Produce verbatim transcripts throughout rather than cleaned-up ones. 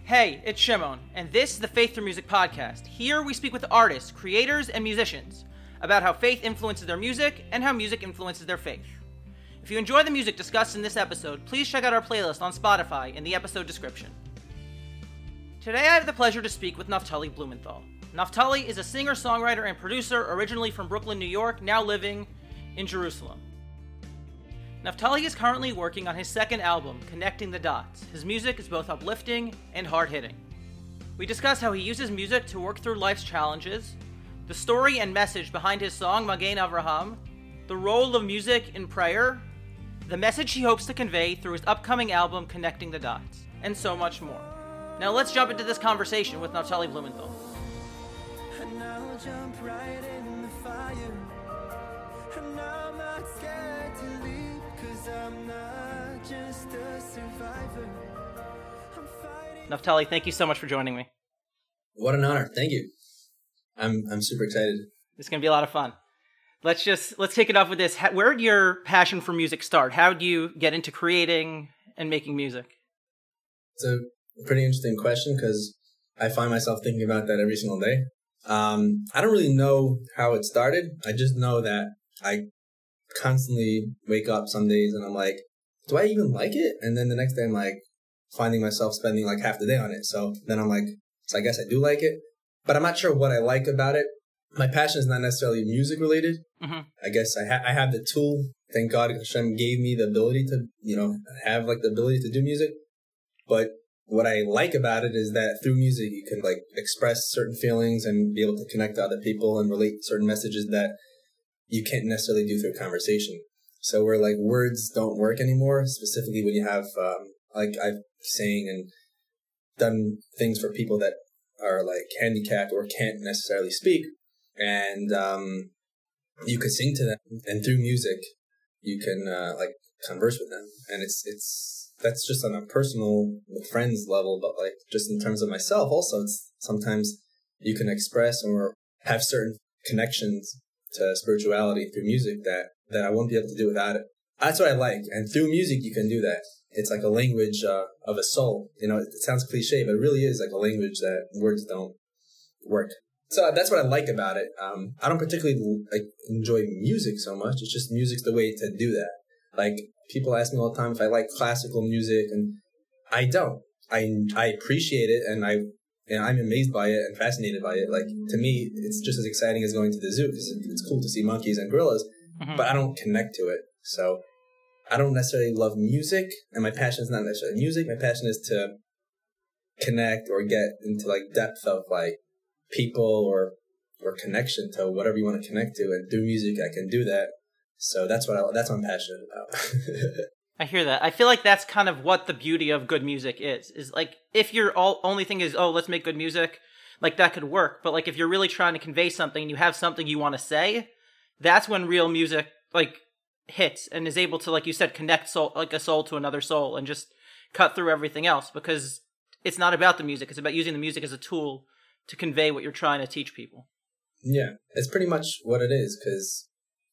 Hey, it's Shimon, and this is the Faith Through Music podcast. Here we speak with artists, creators, and musicians about how faith influences their music and how music influences their faith. If you enjoy the music discussed in this episode, please check out our playlist on Spotify in the episode description. Today I have the pleasure to speak with Naftali Blumenthal. Naftali is a singer, songwriter, and producer originally from Brooklyn, New York, now living in Jerusalem. Naftali is currently working on his second album, Connecting the Dots. His music is both uplifting and hard-hitting. We discuss how he uses music to work through life's challenges, the story and message behind his song Magen Avraham, the role of music in prayer, the message he hopes to convey through his upcoming album Connecting the Dots, and so much more. Now let's jump into this conversation with Naftali Blumenthal. And I'll jump right in the fire. And I'm not scared to leave, 'cause I'm not just a survivor. I'm fighting. Naftali, thank you so much for joining me. What an honor. Thank you. I'm I'm super excited. It's going to be a lot of fun. Let's just, let's take it off with this. How, where did your passion for music start? How did you get into creating and making music? It's a pretty interesting question because I find myself thinking about that every single day. Um, I don't really know how it started. I just know that I constantly wake up some days and I'm like, do I even like it? And then the next day I'm like finding myself spending like half the day on it. So then I'm like, so I guess I do like it, but I'm not sure what I like about it. My passion is not necessarily music related. Mm-hmm. I guess I, ha- I have the tool. Thank God Hashem gave me the ability to, you know, have like the ability to do music. But what I like about it is that through music, you can like express certain feelings and be able to connect to other people and relate certain messages that you can't necessarily do through conversation. So where like words don't work anymore, specifically when you have, um, like I've sang and done things for people that are like handicapped or can't necessarily speak. And um, you can sing to them, and through music, you can uh, like converse with them. And it's it's that's just on a personal, with friends level, but like just in terms of myself, also, it's sometimes you can express or have certain connections to spirituality through music that that I won't be able to do without it. That's what I like, and through music, you can do that. It's like a language uh, of a soul. You know, it, it sounds cliche, but it really is like a language that words don't work. So that's what I like about it. Um, I don't particularly like enjoy music so much. It's just music's the way to do that. Like people ask me all the time if I like classical music, and I don't. I I appreciate it, and I and I'm amazed by it and fascinated by it. Like to me, it's just as exciting as going to the zoo because it's cool to see monkeys and gorillas, mm-hmm. but I don't connect to it. So I don't necessarily love music, and my passion is not necessarily music. My passion is to connect or get into like depth of like people or or connection to whatever you want to connect to, and through music I can do that. So that's what I, that's what I'm passionate about. I hear that. I feel like that's kind of what the beauty of good music is. Is like if your all, only thing is, oh, let's make good music, like that could work. But like if you're really trying to convey something and you have something you want to say, that's when real music like hits and is able to, like you said, connect soul like a soul to another soul and just cut through everything else, because it's not about the music. It's about using the music as a tool to convey what you're trying to teach people. Yeah, it's pretty much what it is, because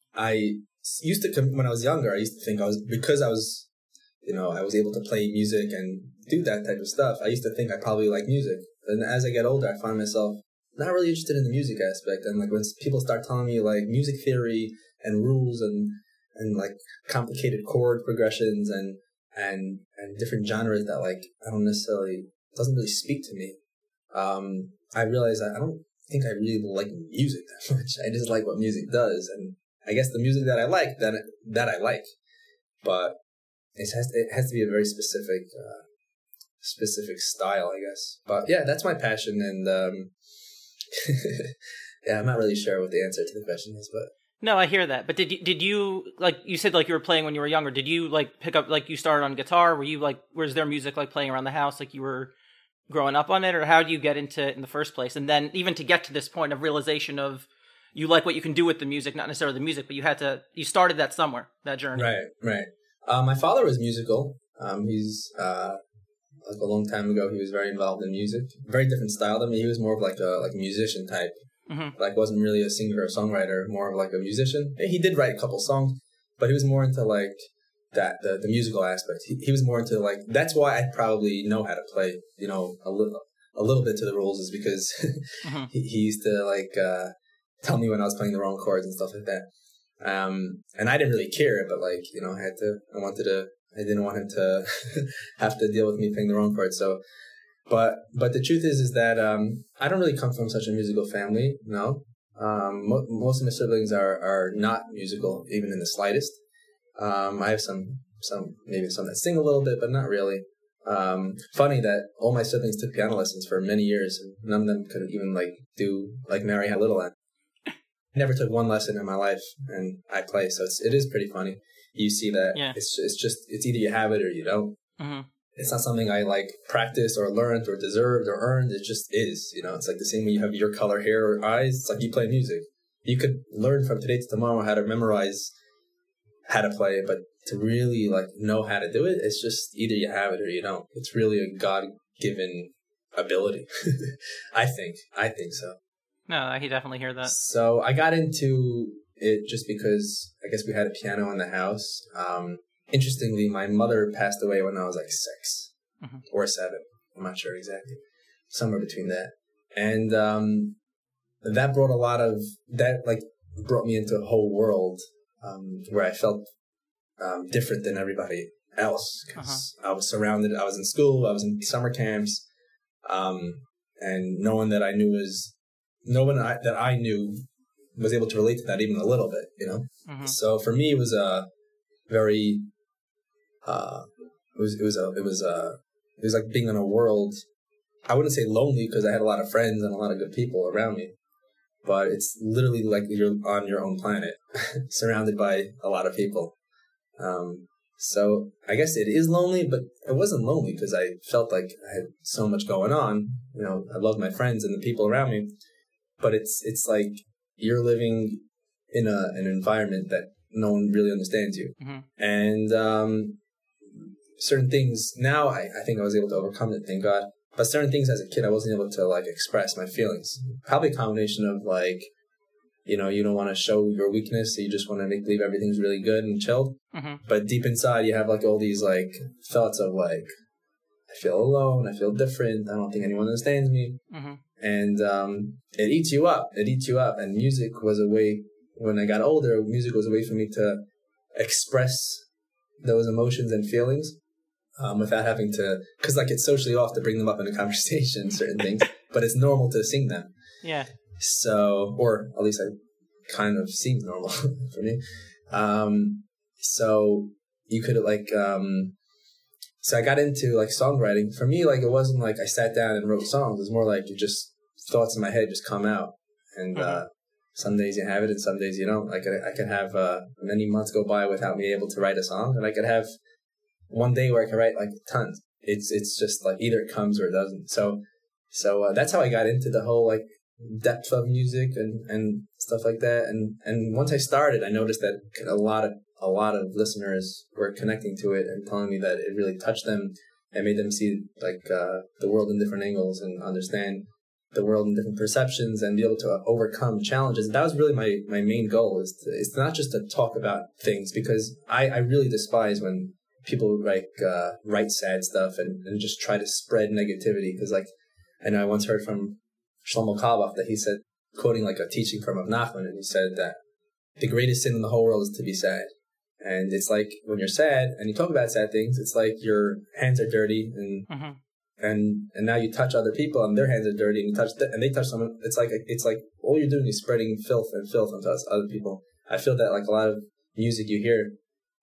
I used to, when I was younger, I used to think I was, because I was, you know, I was able to play music and do that type of stuff, I used to think I probably like music. And as I get older, I find myself not really interested in the music aspect. And like when people start telling me like music theory and rules and, and like complicated chord progressions and, and, and different genres that like, I don't necessarily, doesn't really speak to me. Um, I realized I don't think I really like music that much. I just like what music does, and I guess the music that I like, that that I like, but it has to, it has to be a very specific uh, specific style, I guess. But yeah, that's my passion, and um, yeah, I'm not really sure what the answer to the question is, but no, I hear that. But did you, did you like you said like you were playing when you were younger? Did you like pick up like you started on guitar? Were you like was there music like playing around the house like you were growing up on it, or how do you get into it in the first place? And then even to get to this point of realization of you like what you can do with the music, not necessarily the music, but you had to, you started that somewhere, that journey. Right, right. Uh, my father was musical. Um, he's, uh, like a long time ago, he was very involved in music. Very different style than me. He was more of like a, like a musician type. Mm-hmm. Like wasn't really a singer or songwriter, more of like a musician. He did write a couple songs, but he was more into like that the, the musical aspect. He, he was more into like, that's why I probably know how to play, you know, a little, a little bit to the rules, is because mm-hmm. he, he used to like, uh, tell me when I was playing the wrong chords and stuff like that. Um, and I didn't really care, but like, you know, I had to, I wanted to, I didn't want him to have to deal with me playing the wrong chords. So, but, but the truth is, is that, um, I don't really come from such a musical family. No. Um, mo- most of my siblings are, are not musical, even in the slightest. Um, I have some, some, maybe some that sing a little bit, but not really. Um, funny that all my siblings took piano lessons for many years, and none of them could even like do like Mary Had Little Lamb. I never took one lesson in my life, and I play, so it's, it is pretty funny. You see that yeah. it's it's just it's either you have it or you don't. Mm-hmm. It's not something I like practiced or learned or deserved or earned. It just is, you know. It's like the same when you have your color hair or eyes. It's like you play music. You could learn from today to tomorrow how to memorize how to play it, but to really like know how to do it, it's just either you have it or you don't. It's really a God-given ability. I think. I think so. No, I can definitely hear that. So I got into it just because I guess we had a piano in the house. Um, interestingly, my mother passed away when I was like six mm-hmm. or seven. I'm not sure exactly. Somewhere between that. And um, that brought a lot of, that like brought me into a whole world Um, where I felt um, different than everybody else, because uh-huh. I was surrounded. I was in school. I was in summer camps, um, and no one that I knew was no one I, that I knew was able to relate to that even a little bit. You know, uh-huh. So for me, it was a very uh, it was it was a it was a it was like being in a world. I wouldn't say lonely, because I had a lot of friends and a lot of good people around me. But it's literally like you're on your own planet, surrounded by a lot of people. Um, so I guess it is lonely, but it wasn't lonely because I felt like I had so much going on. You know, I love my friends and the people around me. But it's it's like you're living in a an environment that no one really understands you. Mm-hmm. And um, certain things, now I, I think I was able to overcome it, thank God. But certain things as a kid, I wasn't able to, like, express my feelings. Probably a combination of, like, you know, you don't want to show your weakness, so you just want to make believe everything's really good and chilled. Mm-hmm. But deep inside, you have, like, all these, like, thoughts of, like, I feel alone, I feel different, I don't think anyone understands me. Mm-hmm. And um, it eats you up. It eats you up. And music was a way, when I got older, music was a way for me to express those emotions and feelings. Um, without having to, because like it's socially off to bring them up in a conversation, certain things, but it's normal to sing them. Yeah. So, or at least I kind of seems normal for me. Um, so you could like, um, so I got into like songwriting. For me, like it wasn't like I sat down and wrote songs. It was more like you just thoughts in my head just come out, and mm-hmm. uh, some days you have it and some days you don't. Like I, I could have uh, many months go by without me able to write a song, and I could have one day where I can write like tons. It's it's just like either it comes or it doesn't. So so uh, that's how I got into the whole like depth of music and, and stuff like that. And and once I started, I noticed that a lot of a lot of listeners were connecting to it and telling me that it really touched them and made them see like uh, the world in different angles and understand the world in different perceptions and be able to overcome challenges. That was really my, my main goal, is to, is not just to talk about things, because I, I really despise when people like uh, write sad stuff and, and just try to spread negativity. Because like I know I once heard from Shlomo Kalbach that he said, quoting like a teaching from Rav Nachman, and he said that the greatest sin in the whole world is to be sad. And it's like when you're sad and you talk about sad things, it's like your hands are dirty and mm-hmm. and and now you touch other people and their hands are dirty and you touch th- and they touch someone. It's like it's like all you're doing is spreading filth and filth onto us, other people. I feel that like a lot of music you hear,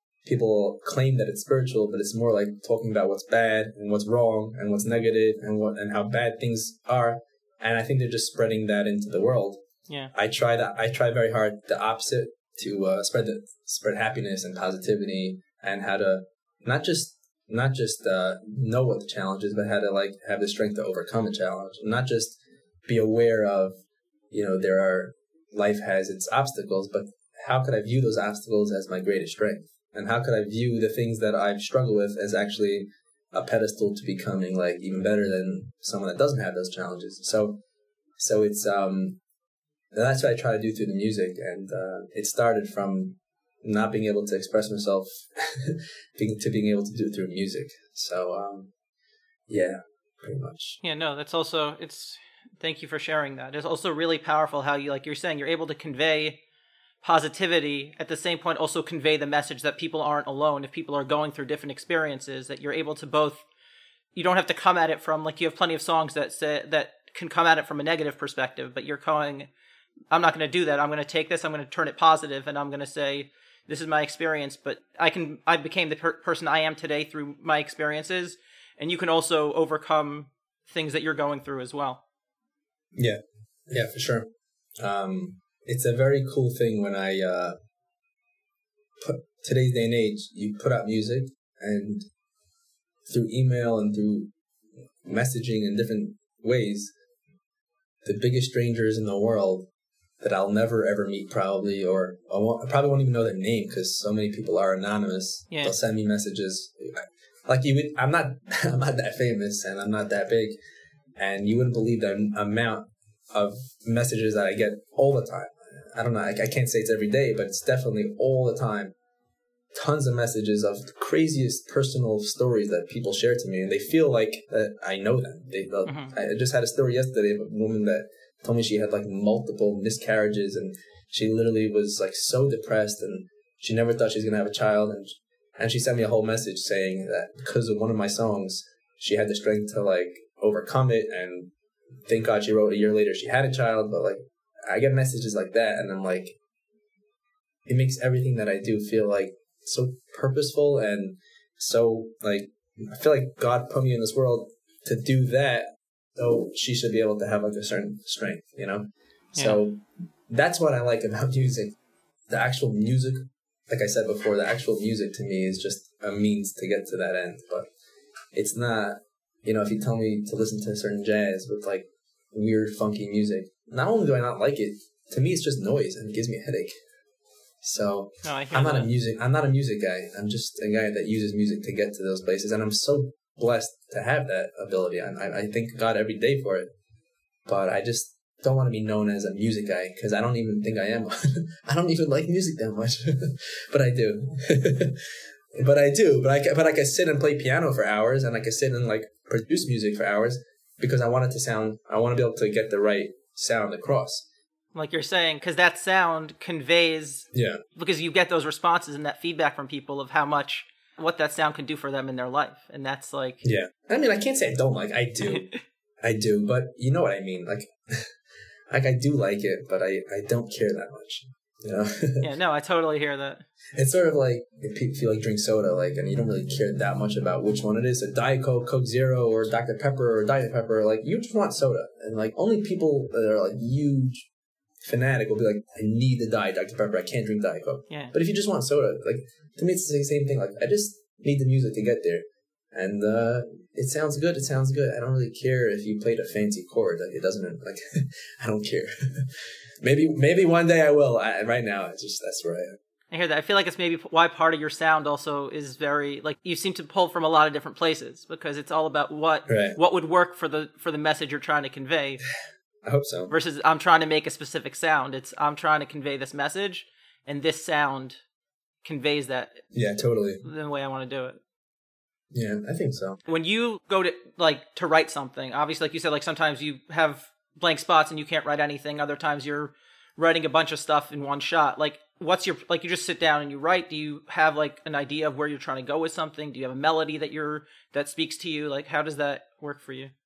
people claim that it's spiritual, but it's more like talking about what's bad and what's wrong and what's negative and what and how bad things are. And I think they're just spreading that into the world. Yeah, I try that. I try very hard the opposite, to uh, spread the spread happiness and positivity, and how to not just not just uh, know what the challenge is, but how to like have the strength to overcome a challenge, and not just be aware of, you know, there are life has its obstacles, but how could I view those obstacles as my greatest strength? And how could I view the things that I've struggled with as actually a pedestal to becoming like even better than someone that doesn't have those challenges? So, so it's, um, that's what I try to do through the music. And, uh, it started from not being able to express myself being, to being able to do it through music. So, um, yeah, pretty much. Yeah, no, that's also, it's, thank you for sharing that. It's also really powerful how you, like you're saying, you're able to convey positivity, at the same point also convey the message that people aren't alone. If people are going through different experiences, that you're able to both, you don't have to come at it from, like, you have plenty of songs that say, that can come at it from a negative perspective, but you're going, I'm not going to do that. I'm going to take this, I'm going to turn it positive, and I'm going to say, this is my experience, but I can, I became the per- person I am today through my experiences, and you can also overcome things that you're going through as well. Yeah, yeah, for sure. Um, it's a very cool thing when I, uh, put, today's day and age, you put out music, and through email and through messaging in different ways, the biggest strangers in the world that I'll never ever meet probably, or I, won't, I probably won't even know their name because so many people are anonymous. Yeah. They'll send me messages. Like you would, I'm not, I'm not that famous and I'm not that big, and you wouldn't believe the amount of messages that I get all the time. I don't know, I, I can't say it's every day, but it's definitely all the time. Tons of messages of the craziest personal stories that people share to me, and they feel like that I know them. They, mm-hmm. I just had a story yesterday of a woman that told me she had like multiple miscarriages, and she literally was like so depressed, and she never thought she was gonna have a child, and and she sent me a whole message saying that because of one of my songs, she had the strength to like overcome it, and thank God she wrote a year later she had a child. But like I get messages like that, and I'm like, it makes everything that I do feel like so purposeful, and so like I feel like God put me in this world to do that, so she should be able to have like a certain strength, you know? Yeah. So that's what I like about music. The actual music, like I said before, the actual music to me is just a means to get to that end. But it's not, you know, if you tell me to listen to certain jazz with like weird, funky music, not only do I not like it, to me it's just noise and it gives me a headache. So no, I'm not that. a music, I'm not a music guy. I'm just a guy that uses music to get to those places. And I'm so blessed to have that ability. I, I thank God every day for it. But I just don't want to be known as a music guy because I don't even think I am. I don't even like music that much, but I do. but I do. But I can, but I can sit and play piano for hours, and I can sit and like produce music for hours because I want it to sound. I want to be able to get the right sound across. Like you're saying, because that sound conveys. Yeah. Because you get those responses and that feedback from people of how much. What that sound can do for them in their life. And that's like... Yeah. I mean, I can't say I don't like I do. I do, but you know what I mean. Like, like I do like it, but I, I don't care that much. You know? Yeah, no, I totally hear that. It's sort of like if you like drink soda, like, and you don't really care that much about which one it is, a Diet Coke, Coke Zero, or Doctor Pepper, or Diet Pepper. Like, you just want soda. And like, only people that are like huge fanatic will be like, I need the Diet Doctor Pepper. I can't drink Diet Coke. Yeah. But if you just want soda, like, to me, it's the same thing. Like, I just need the music to get there. And uh, it sounds good. It sounds good. I don't really care if you played a fancy chord. Like, it doesn't, like, I don't care. maybe maybe one day I will. I, right now, it's just, that's where I am. I hear that. I feel like it's maybe why part of your sound also is very, like, you seem to pull from a lot of different places because it's all about what right. what would work for the for the message you're trying to convey. I hope so. Versus I'm trying to make a specific sound. It's I'm trying to convey this message, and this sound conveys that. Yeah, totally. The way I want to do it. Yeah, I think so. When you go to like to write something, obviously, like you said, like sometimes you have blank spots and you can't write anything. Other times you're writing a bunch of stuff in one shot. Like, what's your like? You just sit down and you write. Do you have like an idea of where you're trying to go with something? Do you have a melody that you're that speaks to you? Like, how does that work for you?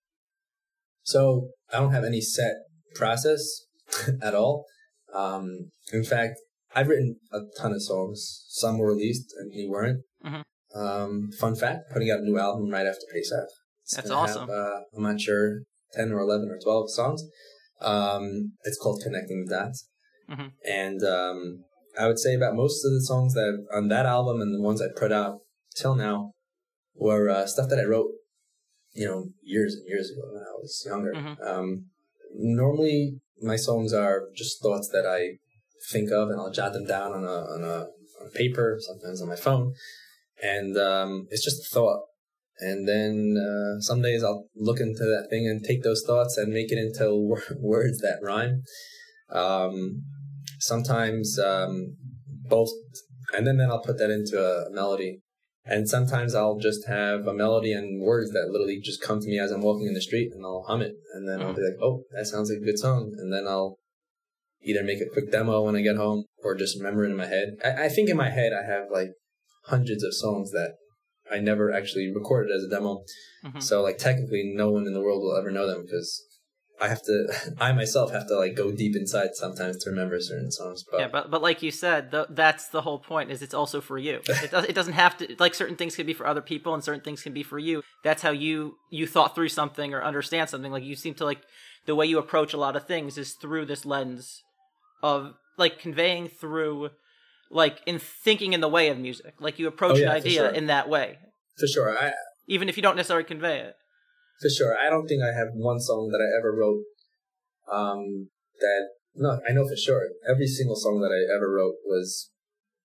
So I don't have any set process at all. Um, in fact, I've written a ton of songs. Some were released and they weren't. Mm-hmm. Um, fun fact, putting out a new album right after Pesach. That's awesome. Have, uh, I'm not sure, ten or eleven or twelve songs. Um, it's called Connecting the Dots. Mm-hmm. And um, I would say about most of the songs that on that album and the ones I put out till now were uh, stuff that I wrote, you know, years and years ago when I was younger. Mm-hmm. Um, normally, my songs are just thoughts that I think of, and I'll jot them down on a on a on paper, sometimes on my phone, and um, it's just a thought. And then uh, some days I'll look into that thing and take those thoughts and make it into w- words that rhyme. Um, sometimes um, both and then, then I'll put that into a melody. And sometimes I'll just have a melody and words that literally just come to me as I'm walking in the street, and I'll hum it. And then mm. I'll be like, oh, that sounds like a good song. And then I'll either make a quick demo when I get home or just remember it in my head. I, I think in my head I have like hundreds of songs that I never actually recorded as a demo. Mm-hmm. So like technically no one in the world will ever know them because I have to, I myself have to like go deep inside sometimes to remember certain songs. But yeah, but but like you said, the, that's the whole point. Is it's also for you. It does. It doesn't have to. Like certain things can be for other people, and certain things can be for you. That's how you you thought through something or understand something. Like you seem to like the way you approach a lot of things is through this lens of like conveying through, like in thinking in the way of music. Like you approach oh, yeah, an idea sure. in that way. For sure. I, Even if you don't necessarily convey it. For sure. I don't think I have one song that I ever wrote um, that, no, I know for sure. Every single song that I ever wrote was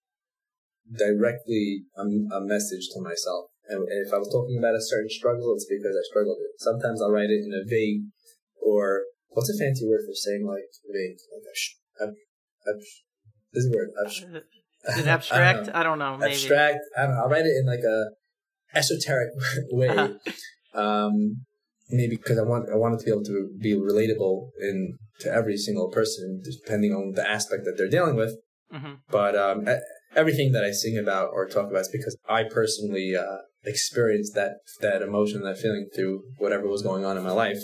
directly a, a message to myself. And, and if I was talking about a certain struggle, it's because I struggled with it. Sometimes I'll write it in a vague, or what's a fancy word for saying like vague? Like a sh- ab, ab, this is a word. Ab, is it abstract? I don't know. I don't know maybe. Abstract. I don't know. I'll write it in like a esoteric way. Uh-huh. Um, maybe because I want I want it to be able to be relatable in to every single person, depending on the aspect that they're dealing with. Mm-hmm. But um, everything that I sing about or talk about is because I personally uh, experienced that that emotion, that feeling through whatever was going on in my life,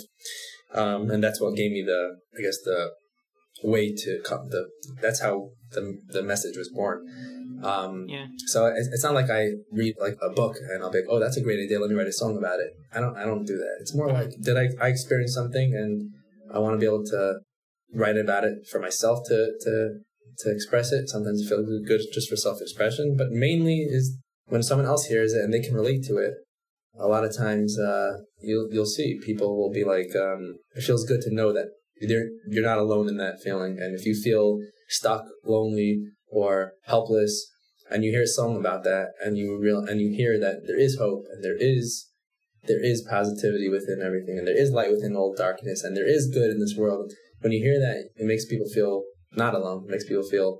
um, and that's what gave me the I guess the way to come. The that's how the the message was born. Um, yeah. So it's, it's not like I read like a book and I'll be like, oh, that's a great idea. Let me write a song about it. I don't, I don't do that. It's more like, did I, I experience something and I want to be able to write about it for myself to, to, to express it. Sometimes it feels good just for self-expression, but mainly is when someone else hears it and they can relate to it. A lot of times, uh, you'll, you'll see people will be like, um, it feels good to know that you're, you're not alone in that feeling. And if you feel stuck, lonely, or helpless, and you hear a song about that, and you real and you hear that there is hope, and there is there is positivity within everything, and there is light within all darkness, and there is good in this world. When you hear that, it makes people feel not alone. It makes people feel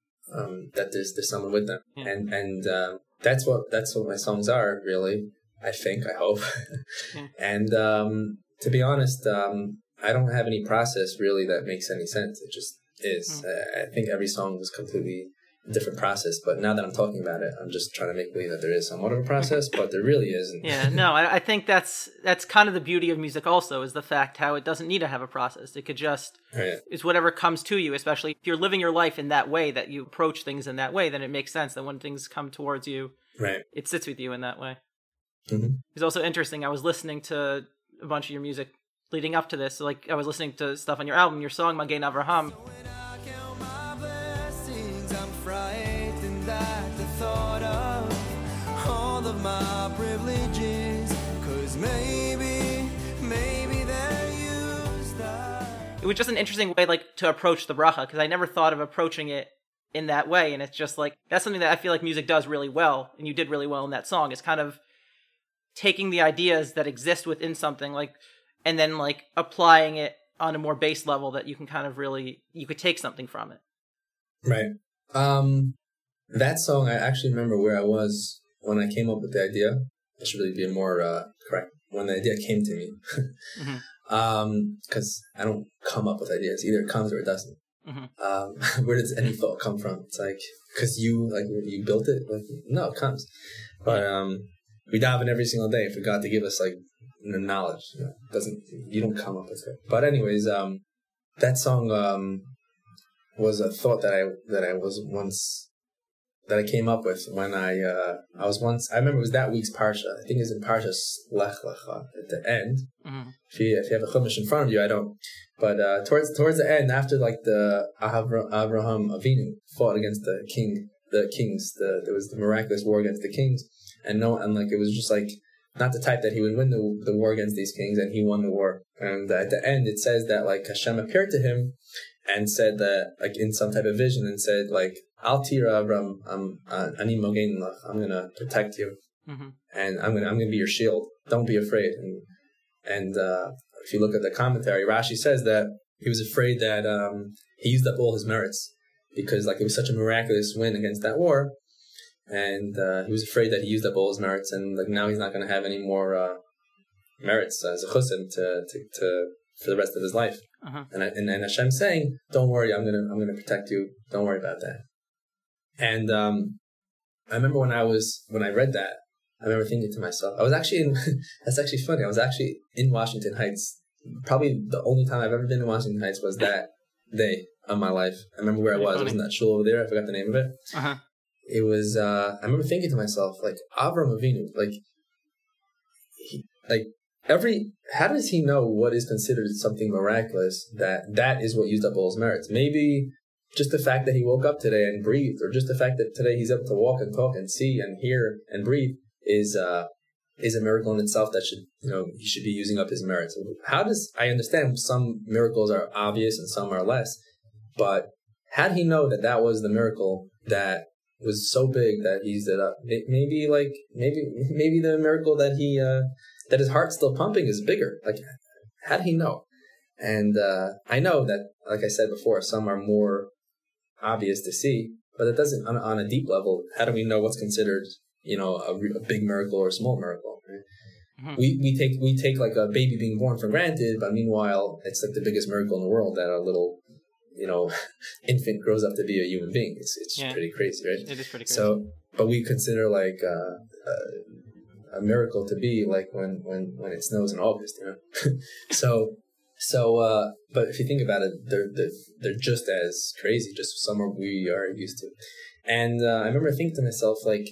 um, that there's there's someone with them, yeah. and and uh, that's what that's what my songs are really. I think, I hope, yeah. and um, to be honest, um, I don't have any process really that makes any sense. It just is. Mm. Uh, I think every song was completely a different process, but now that I'm talking about it, I'm just trying to make believe that there is somewhat of a process, but there really isn't. Yeah, no, I, I think that's that's kind of the beauty of music also, is the fact how it doesn't need to have a process. It could just, right. It's whatever comes to you, especially if you're living your life in that way, that you approach things in that way, then it makes sense that when things come towards you, right. it sits with you in that way. Mm-hmm. It's also interesting, I was listening to a bunch of your music leading up to this, so like I was listening to stuff on your album, your song Magen Avraham. My privileges, 'cause maybe, maybe they're used up. It was just an interesting way, like, to approach the bracha, because I never thought of approaching it in that way, and it's just like, that's something that I feel like music does really well, and you did really well in that song. It's kind of taking the ideas that exist within something, like, and then, like, applying it on a more base level that you can kind of really, you could take something from it. Right. Um, that song, I actually remember where I was when I came up with the idea. I should really be more uh, correct. When the idea came to me. mm-hmm. um, because I don't come up with ideas. Either it comes or it doesn't. Mm-hmm. Um, where does any thought come from? It's like, because you, like, you built it? Like, no, it comes. But um, we daven every single day for God to give us, like, the knowledge. You know, it doesn't, you don't come up with it. But anyways, um, that song um, was a thought that I, that I was once... that I came up with when I uh, I was once, I remember it was that week's Parsha. I think it's in Parsha Lech Lecha at the end. Mm-hmm. If you if you have a Chumash in front of you, I don't. But uh, towards towards the end, after like the Avra- Avraham Avinu fought against the king, the kings, the there was the miraculous war against the kings, and no, and like it was just like not the type that he would win the the war against these kings, and he won the war. And at the end, it says that like Hashem appeared to him and said that, like, in some type of vision, and said, like, Al tira Avram, I'm ani mogen lach, I'm gonna protect you, mm-hmm. and I'm gonna I'm gonna be your shield. Don't be afraid. And and uh, if you look at the commentary, Rashi says that he was afraid that um, he used up all his merits because, like, it was such a miraculous win against that war, and uh, he was afraid that he used up all his merits, and like now he's not going to have any more uh, merits as a chussim to, to to for the rest of his life. Uh-huh. And I, and and Hashem's saying, "Don't worry, I'm gonna I'm gonna protect you. Don't worry about that." And um, I remember when I was when I read that, I remember thinking to myself, I was actually in. That's actually funny. I was actually in Washington Heights. Probably the only time I've ever been in Washington Heights was that day of my life. I remember where I was. I was in that shul over there. I forgot the name of it. Uh-huh. It was. Uh, I remember thinking to myself, like Avram Avinu, like, he, like every. How does he know what is considered something miraculous? That that is what used up all his merits. Maybe just the fact that he woke up today and breathed, or just the fact that today he's able to walk and talk and see and hear and breathe, is uh, is a miracle in itself that should, you know, he should be using up his merits. How does, I understand some miracles are obvious and some are less, but how did he know that that was the miracle that was so big that he used it up? Maybe like, maybe, maybe the miracle that he, uh, that his heart's still pumping is bigger. Like, how did he know? And, uh, I know that, like I said before, some are more obvious to see, but it doesn't, on, on a deep level, how do we know what's considered, you know, a, a big miracle or a small miracle, right? Mm-hmm. We we take we take like a baby being born for granted, but meanwhile, it's like the biggest miracle in the world that a little, you know, infant grows up to be a human being. It's it's yeah. pretty crazy, right? It is pretty crazy. So, but we consider like uh, a, a miracle to be like when, when, when it snows in August, you know. so so, uh, but if you think about it, they're they're, they're just as crazy, just some are we are used to. And uh, I remember thinking to myself, like,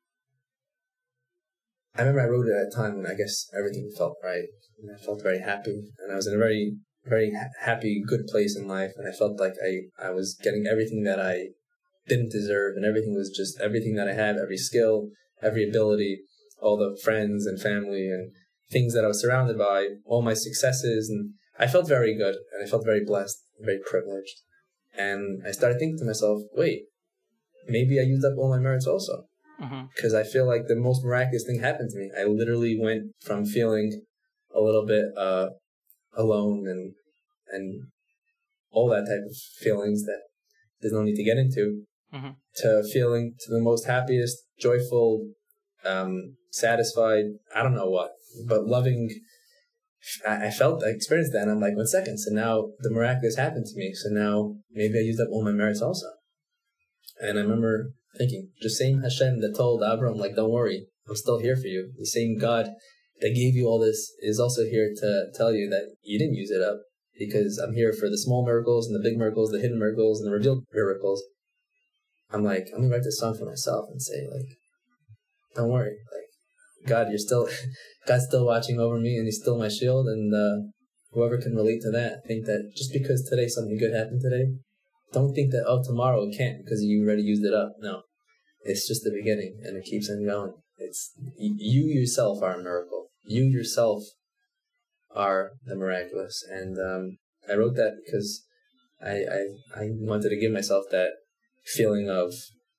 I remember I wrote it at a time when I guess everything felt right, and I felt very happy, and I was in a very, very ha- happy, good place in life, and I felt like I, I was getting everything that I didn't deserve, and everything was just, everything that I had, every skill, every ability, all the friends and family and things that I was surrounded by, all my successes, and I felt very good, and I felt very blessed, very privileged, and I started thinking to myself, wait, maybe I used up all my merits also. Because mm-hmm. I feel like the most miraculous thing happened to me. I literally went from feeling a little bit uh, alone and and all that type of feelings that there's no need to get into, mm-hmm. to feeling to the most happiest, joyful, um, satisfied, I don't know what, but loving. I, I felt, I experienced that, and I'm like, one second, so now the miraculous happened to me, so now maybe I used up all my merits also. And I remember thinking, the same Hashem that told Abram, like, don't worry, I'm still here for you. The same God that gave you all this is also here to tell you that you didn't use it up, because I'm here for the small miracles and the big miracles, the hidden miracles and the revealed miracles. I'm like, I'm going to write this song for myself and say, like, don't worry. Like, God, you're still, God's still watching over me, and he's still my shield. And uh, whoever can relate to that, think that just because today something good happened today, don't think that, oh, tomorrow it can't because you already used it up. No. It's just the beginning, and it keeps on going. It's you yourself are a miracle. You yourself are the miraculous. And um, I wrote that because I, I I wanted to give myself that feeling of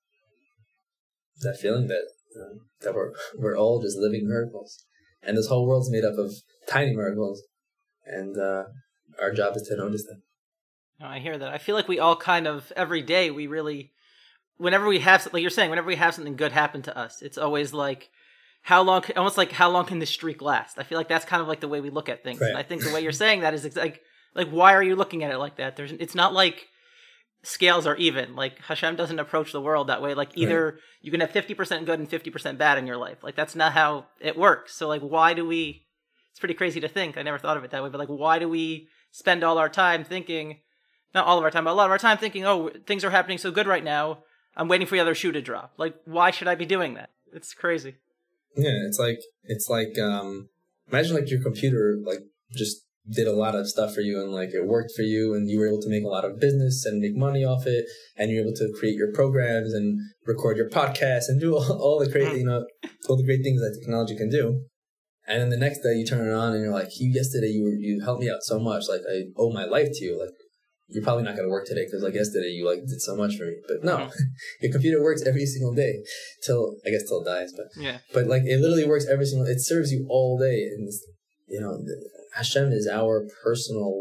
that feeling that you know, that we're we're all just living miracles, and this whole world's made up of tiny miracles, and uh, our job is to notice them. No, I hear that. I feel like we all kind of every day we really. Whenever we have, like you're saying, whenever we have something good happen to us, it's always like, how long, almost like, how long can this streak last? I feel like that's kind of like the way we look at things. Right. And I think the way you're saying that is like, like, why are you looking at it like that? There's, it's not like scales are even. Like, Hashem doesn't approach the world that way. Like, either right. you can have fifty percent good and fifty percent bad in your life. Like, that's not how it works. So, like, why do we, it's pretty crazy to think. I never thought of it that way. But, like, why do we spend all our time thinking, not all of our time, but a lot of our time thinking, oh, things are happening so good right now, I'm waiting for the other shoe to drop. Like, why should I be doing that? It's crazy. Yeah, it's like, it's like, um, imagine like your computer, like, just did a lot of stuff for you and like it worked for you and you were able to make a lot of business and make money off it and you're able to create your programs and record your podcasts and do all, all the great, you know, all the great things that technology can do. And then the next day you turn it on and you're like, you yesterday you were, you helped me out so much. Like, I owe my life to you. Like, you're probably not going to work today because like yesterday you like did so much for me. But no, your computer works every single day till, I guess till it dies. But yeah, but like it literally works every single, it serves you all day. And you know, Hashem is our personal,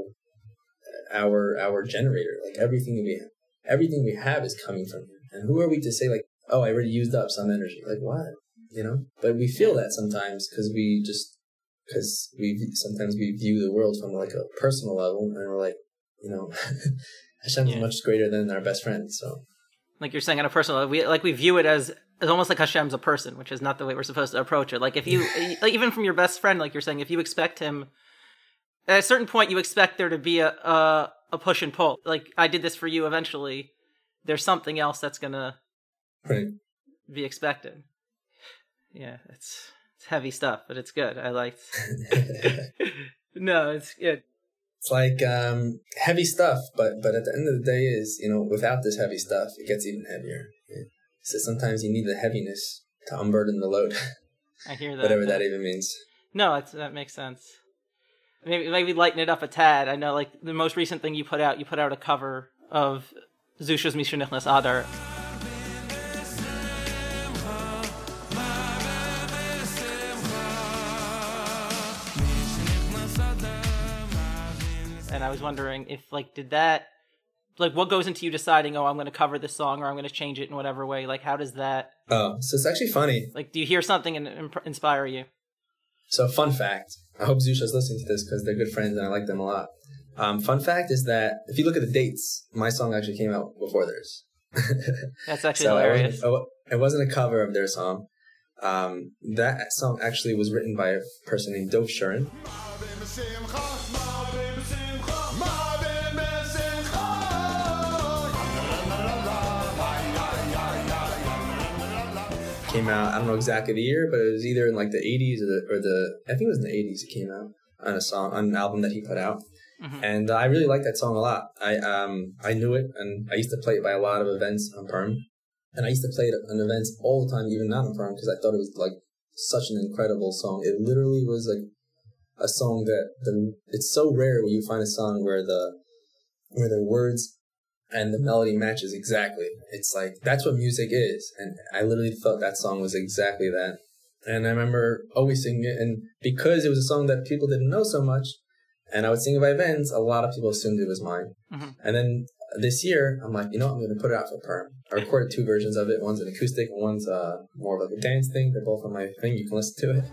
our, our generator. Like everything we have, everything we have is coming from him. And who are we to say like, oh, I already used up some energy. Like, what? You know? But we feel that sometimes because we just, because we sometimes we view the world from like a personal level, and we're like, you know, Hashem's yeah. much greater than our best friend. So, like you're saying on a personal level, we like we view it as it's almost like Hashem's a person, which is not the way we're supposed to approach it. Like if you, like even from your best friend, like you're saying, if you expect him, at a certain point, you expect there to be a a, a push and pull. Like I did this for you. Eventually, there's something else that's gonna right. be expected. Yeah, it's it's heavy stuff, but it's good. I liked. No, it's good. It's like um, heavy stuff, but but at the end of the day, is you know, without this heavy stuff, it gets even heavier. Yeah. So sometimes you need the heaviness to unburden the load. I hear that. Whatever that. that even means. No, it's, that makes sense. Maybe maybe lighten it up a tad. I know, like the most recent thing you put out, you put out a cover of Zusha's Misha Nichnas Adar. And I was wondering if, like, did that, like, what goes into you deciding, oh, I'm going to cover this song or I'm going to change it in whatever way? Like, how does that... Oh, so it's actually funny. Like, do you hear something and imp- inspire you? So, fun fact. I hope Zusha's listening to this because they're good friends and I like them a lot. Um, fun fact is that if you look at the dates, my song actually came out before theirs. That's actually so hilarious. It wasn't, it wasn't a cover of their song. Um, that song actually was written by a person named Dov Shurin. Came out, I don't know exactly the year, but it was either in like the eighties or the, or the I think it was in the eighties it came out on a song, on an album that he put out. Mm-hmm. And uh, I really liked that song a lot. I um I knew it, and I used to play it by a lot of events on Perm. And I used to play it on events all the time, even not on Perm, because I thought it was like such an incredible song. It literally was like a song that, the it's so rare when you find a song where the where the words and the melody matches exactly. It's like, that's what music is. And I literally thought that song was exactly that. And I remember always singing it. And because it was a song that people didn't know so much, and I would sing it by events, a lot of people assumed it was mine. Mm-hmm. And then this year, I'm like, you know what, I'm going to put it out for Perm. I recorded two versions of it. One's an acoustic, and one's uh, more of like a dance thing. They're both on my thing. You can listen to it.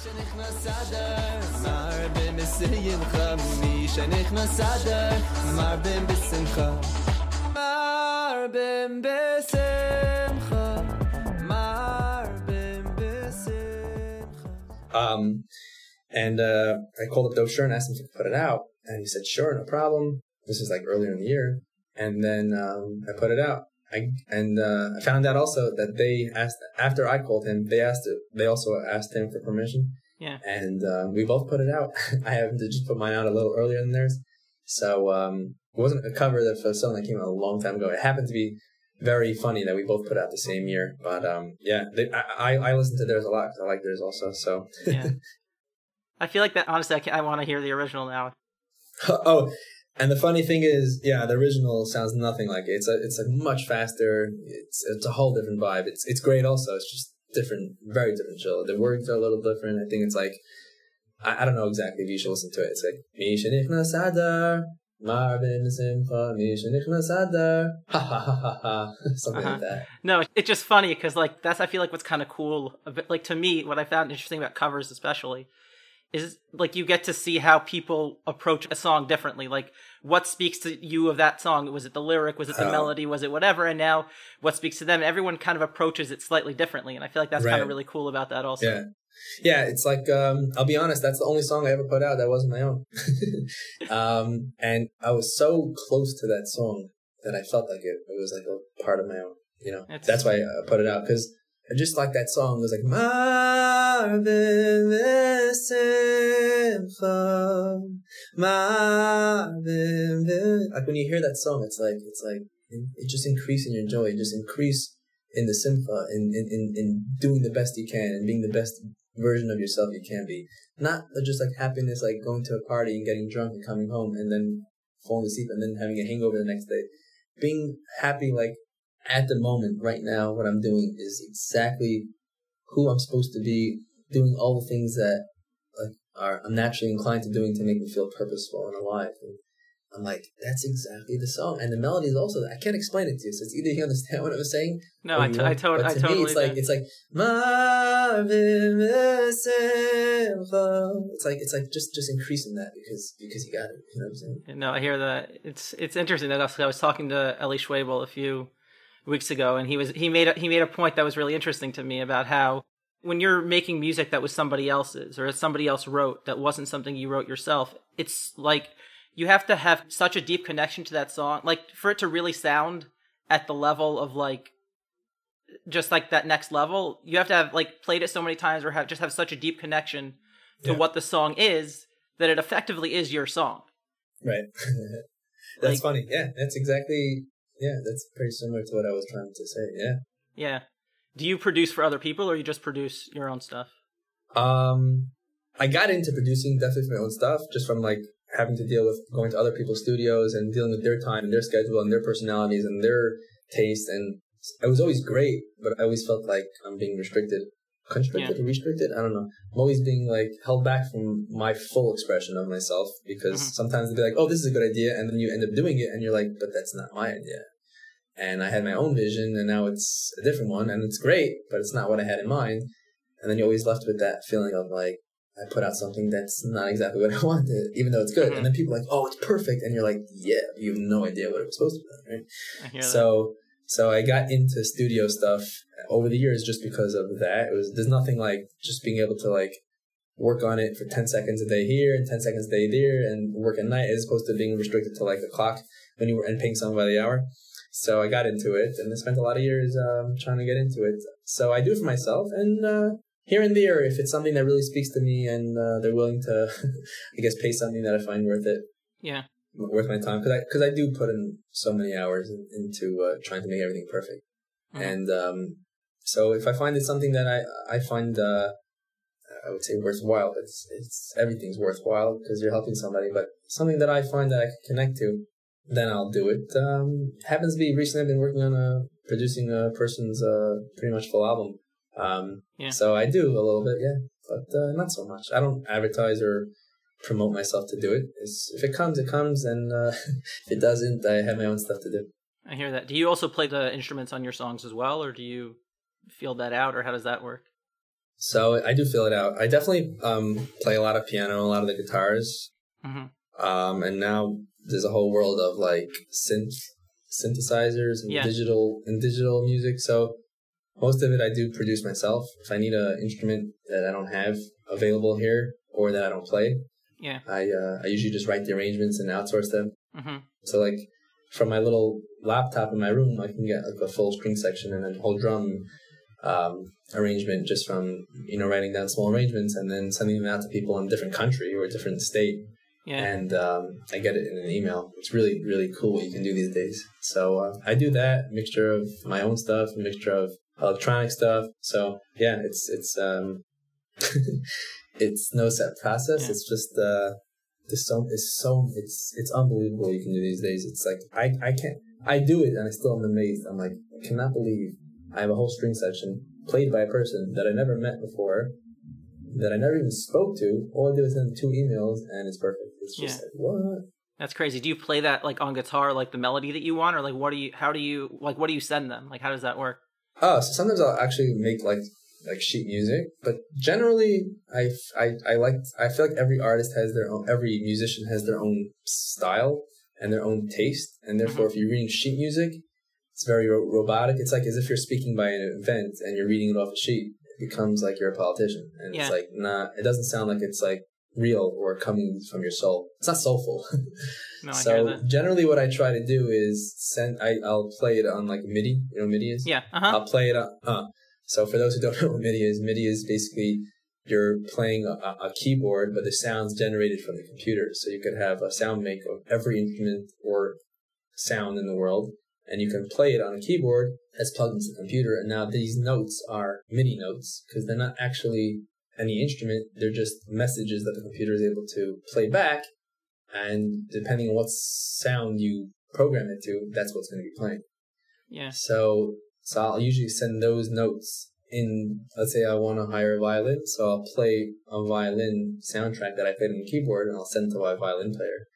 Um, and uh, I called up Dov Shurin and asked him to put it out, and he said, "Sure, no problem." This was like earlier in the year, and then um, I put it out. I and uh, I found out also that they asked after I called him. They asked it. They also asked him for permission. Yeah. And uh, we both put it out. I happened to just put mine out a little earlier than theirs, so um, it wasn't a cover of a song that came out a long time ago. It happened to be very funny that we both put out the same year. But um, yeah, they, I, I I listen to theirs a lot because I like theirs also. So yeah. I feel like that. Honestly, I, can, I want to hear the original now. Oh. And the funny thing is, yeah, the original sounds nothing like it. It's a, it's a much faster. It's it's a whole different vibe. It's it's great also. It's just different, very different chill. The words are a little different. I think it's like, I, I don't know exactly if you should listen to it. It's like, Misha Nichnas Adar, Marvin Simcha, Misha Nichnas Adar, ha ha ha ha ha, something uh-huh. like that. No, it's just funny because like that's I feel like what's kind of cool. A bit, like to me, what I found interesting about covers, especially, is like you get to see how people approach a song differently. Like what speaks to you of that song? Was it the lyric? Was it the oh. melody? Was it whatever? And now what speaks to them? Everyone kind of approaches it slightly differently. And I feel like that's right. kind of really cool about that also. Yeah. Yeah. It's like, um, I'll be honest, that's the only song I ever put out that wasn't my own. um, and I was so close to that song that I felt like it, it was like a part of my own, you know, it's, that's why I put it out. Cause I just like that song. It was like, Marvin Simcha, Marvin. Like when you hear that song, it's like, it's like, it just increase in your joy, it just increase in the simcha, in, in, in, in doing the best you can and being the best version of yourself you can be. Not just like happiness, like going to a party and getting drunk and coming home and then falling asleep and then having a hangover the next day. Being happy, like, at the moment, right now, what I'm doing is exactly who I'm supposed to be, doing all the things that like are I'm naturally inclined to doing to make me feel purposeful and alive. And, I'm like, that's exactly the song. And the melody is also, I can't explain it to you. So it's either you understand what I was saying. No, I, t- I, to- but I to totally me, it's like, do. it's like, it's like, it's like just, just increasing that because, because you got it. You know what I'm saying? No, I hear that. It's, it's interesting that I was talking to Eli Schwebel a few weeks ago, and he was, he made a, he made a point that was really interesting to me about how when you're making music that was somebody else's or that somebody else wrote that wasn't something you wrote yourself, it's like, you have to have such a deep connection to that song, like for it to really sound at the level of like, just like that next level. You have to have like played it so many times or have just have such a deep connection to yeah. what the song is that it effectively is your song. Right. That's like, funny. Yeah, that's exactly. Yeah, that's pretty similar to what I was trying to say. Yeah. Yeah. Do you produce for other people or you just produce your own stuff? Um, I got into producing definitely for my own stuff, just from like having to deal with going to other people's studios and dealing with their time and their schedule and their personalities and their taste. And it was always great, but I always felt like I'm being restricted. Constricted yeah. or restricted? I don't know. I'm always being like held back from my full expression of myself because mm-hmm. sometimes they'll be like, oh, this is a good idea. And then you end up doing it and you're like, but that's not my idea. And I had my own vision and now it's a different one and it's great, but it's not what I had in mind. And then you're always left with that feeling of like, I put out something that's not exactly what I wanted, even though it's good. Mm-hmm. And then people are like, oh, it's perfect. And you're like, yeah, you have no idea what it was supposed to be, right? I hear so, that. so I got into studio stuff over the years just because of that. It was, there's nothing like just being able to like work on it for ten seconds a day here and ten seconds a day there and work at night as opposed to being restricted to like a clock when you were and paying someone by the hour. So I got into it and I spent a lot of years um, trying to get into it. So I do it for myself and, uh, here and there, if it's something that really speaks to me and uh, they're willing to, I guess, pay something that I find worth it. Yeah. Worth my time. Because I, cause I do put in so many hours in, into uh, trying to make everything perfect. Mm-hmm. And um, so if I find it's something that I, I find, uh, I would say worthwhile, it's, it's everything's worthwhile because you're helping somebody. But something that I find that I can connect to, then I'll do it. Um, happens to be recently I've been working on a, producing a person's uh, pretty much full album. Um, yeah. So I do a little bit, yeah, but uh, not so much. I don't advertise or promote myself to do it. It's, if it comes, it comes, and uh, if it doesn't, I have my own stuff to do. I hear that. Do you also play the instruments on your songs as well, or do you feel that out, or how does that work? So I do feel it out. I definitely um, play a lot of piano, a lot of the guitars, mm-hmm. um, and now there's a whole world of like synth synthesizers and yeah. digital and digital music. So. Most of it I do produce myself. If I need an instrument that I don't have available here or that I don't play, yeah, I uh, I usually just write the arrangements and outsource them. Mm-hmm. So like from my little laptop in my room, I can get like a full string section and a whole drum um, arrangement just from you know writing down small arrangements and then sending them out to people in a different country or a different state. Yeah. And um, I get it in an email. It's really really cool what you can do these days. So uh, I do that mixture of my own stuff, a mixture of electronic stuff. So yeah, it's it's um it's no set process. Yeah. It's just uh there's so it's so it's it's unbelievable what you can do these days. It's like I I can't I do it and I still am amazed. I'm like, I cannot believe I have a whole string section played by a person that I never met before, that I never even spoke to. All I did was send two emails and it's perfect. It's just yeah. like what? That's crazy. Do you play that like on guitar, like the melody that you want, or like what do you how do you like what do you send them? Like how does that work? Oh, so sometimes I'll actually make like like sheet music, but generally I, I, I like I feel like every artist has their own, every musician has their own style and their own taste, and therefore mm-hmm. if you're reading sheet music, it's very ro- robotic. It's like as if you're speaking by an event and you're reading it off a sheet. It becomes like you're a politician, and yeah. it's like nah, it doesn't sound like it's like real or coming from your soul. It's not soulful. No, I so hear that. Generally what I try to do is send, I, I'll play it on like MIDI. You know what MIDI is? Yeah. Uh-huh. I'll play it on, uh, so for those who don't know what MIDI is, MIDI is basically you're playing a, a keyboard, but the sound's generated from the computer. So you could have a sound make of every instrument or sound in the world, and you can play it on a keyboard that's plugged into the computer. And now these notes are MIDI notes because they're not actually any instrument. They're just messages that the computer is able to play back. And depending on what sound you program it to, that's what's going to be playing. Yeah. So, so I'll usually send those notes in. Let's say I want to hire a violin, so I'll play a violin soundtrack that I played on the keyboard, and I'll send it to my violin player.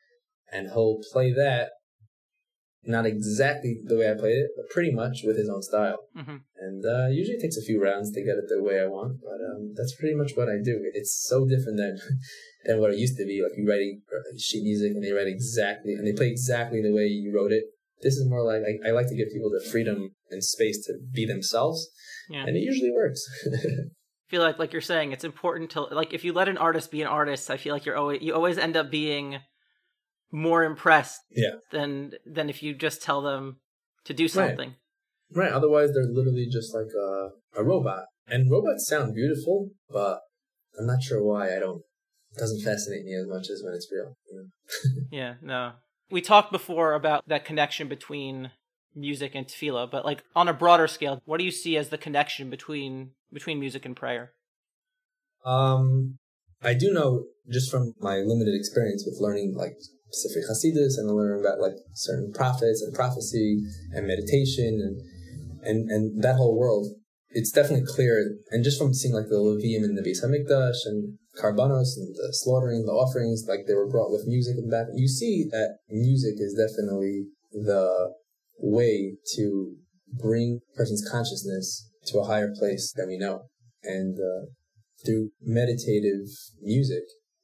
and he'll play that not exactly the way I played it, but pretty much with his own style. Mm-hmm. And uh, usually it takes a few rounds to get it the way I want, but um, that's pretty much what I do. It's so different than than what it used to be. Like you writing sheet music and they write exactly, and they play exactly the way you wrote it. This is more like, I, I like to give people the freedom and space to be themselves, yeah. and it usually works. I feel like, like you're saying, it's important to, like, if you let an artist be an artist, I feel like you're always, you always end up being more impressed yeah. than than if you just tell them to do something. Right. right. Otherwise, they're literally just like a, a robot. And robots sound beautiful, but I'm not sure why I don't, it doesn't fascinate me as much as when it's real. You know? yeah, no. We talked before about that connection between music and tefillah, but like on a broader scale, what do you see as the connection between between music and prayer? Um, I do know just from my limited experience with learning like Sifrei Hasidus and learning about like certain prophets and prophecy and meditation and and and that whole world, it's definitely clear. And just from seeing like the Levium in the Beis Hamikdash and Karbanos and the slaughtering, the offerings, like they were brought with music in the back, you see that music is definitely the way to bring a person's consciousness to a higher place than we know. And uh, through meditative music,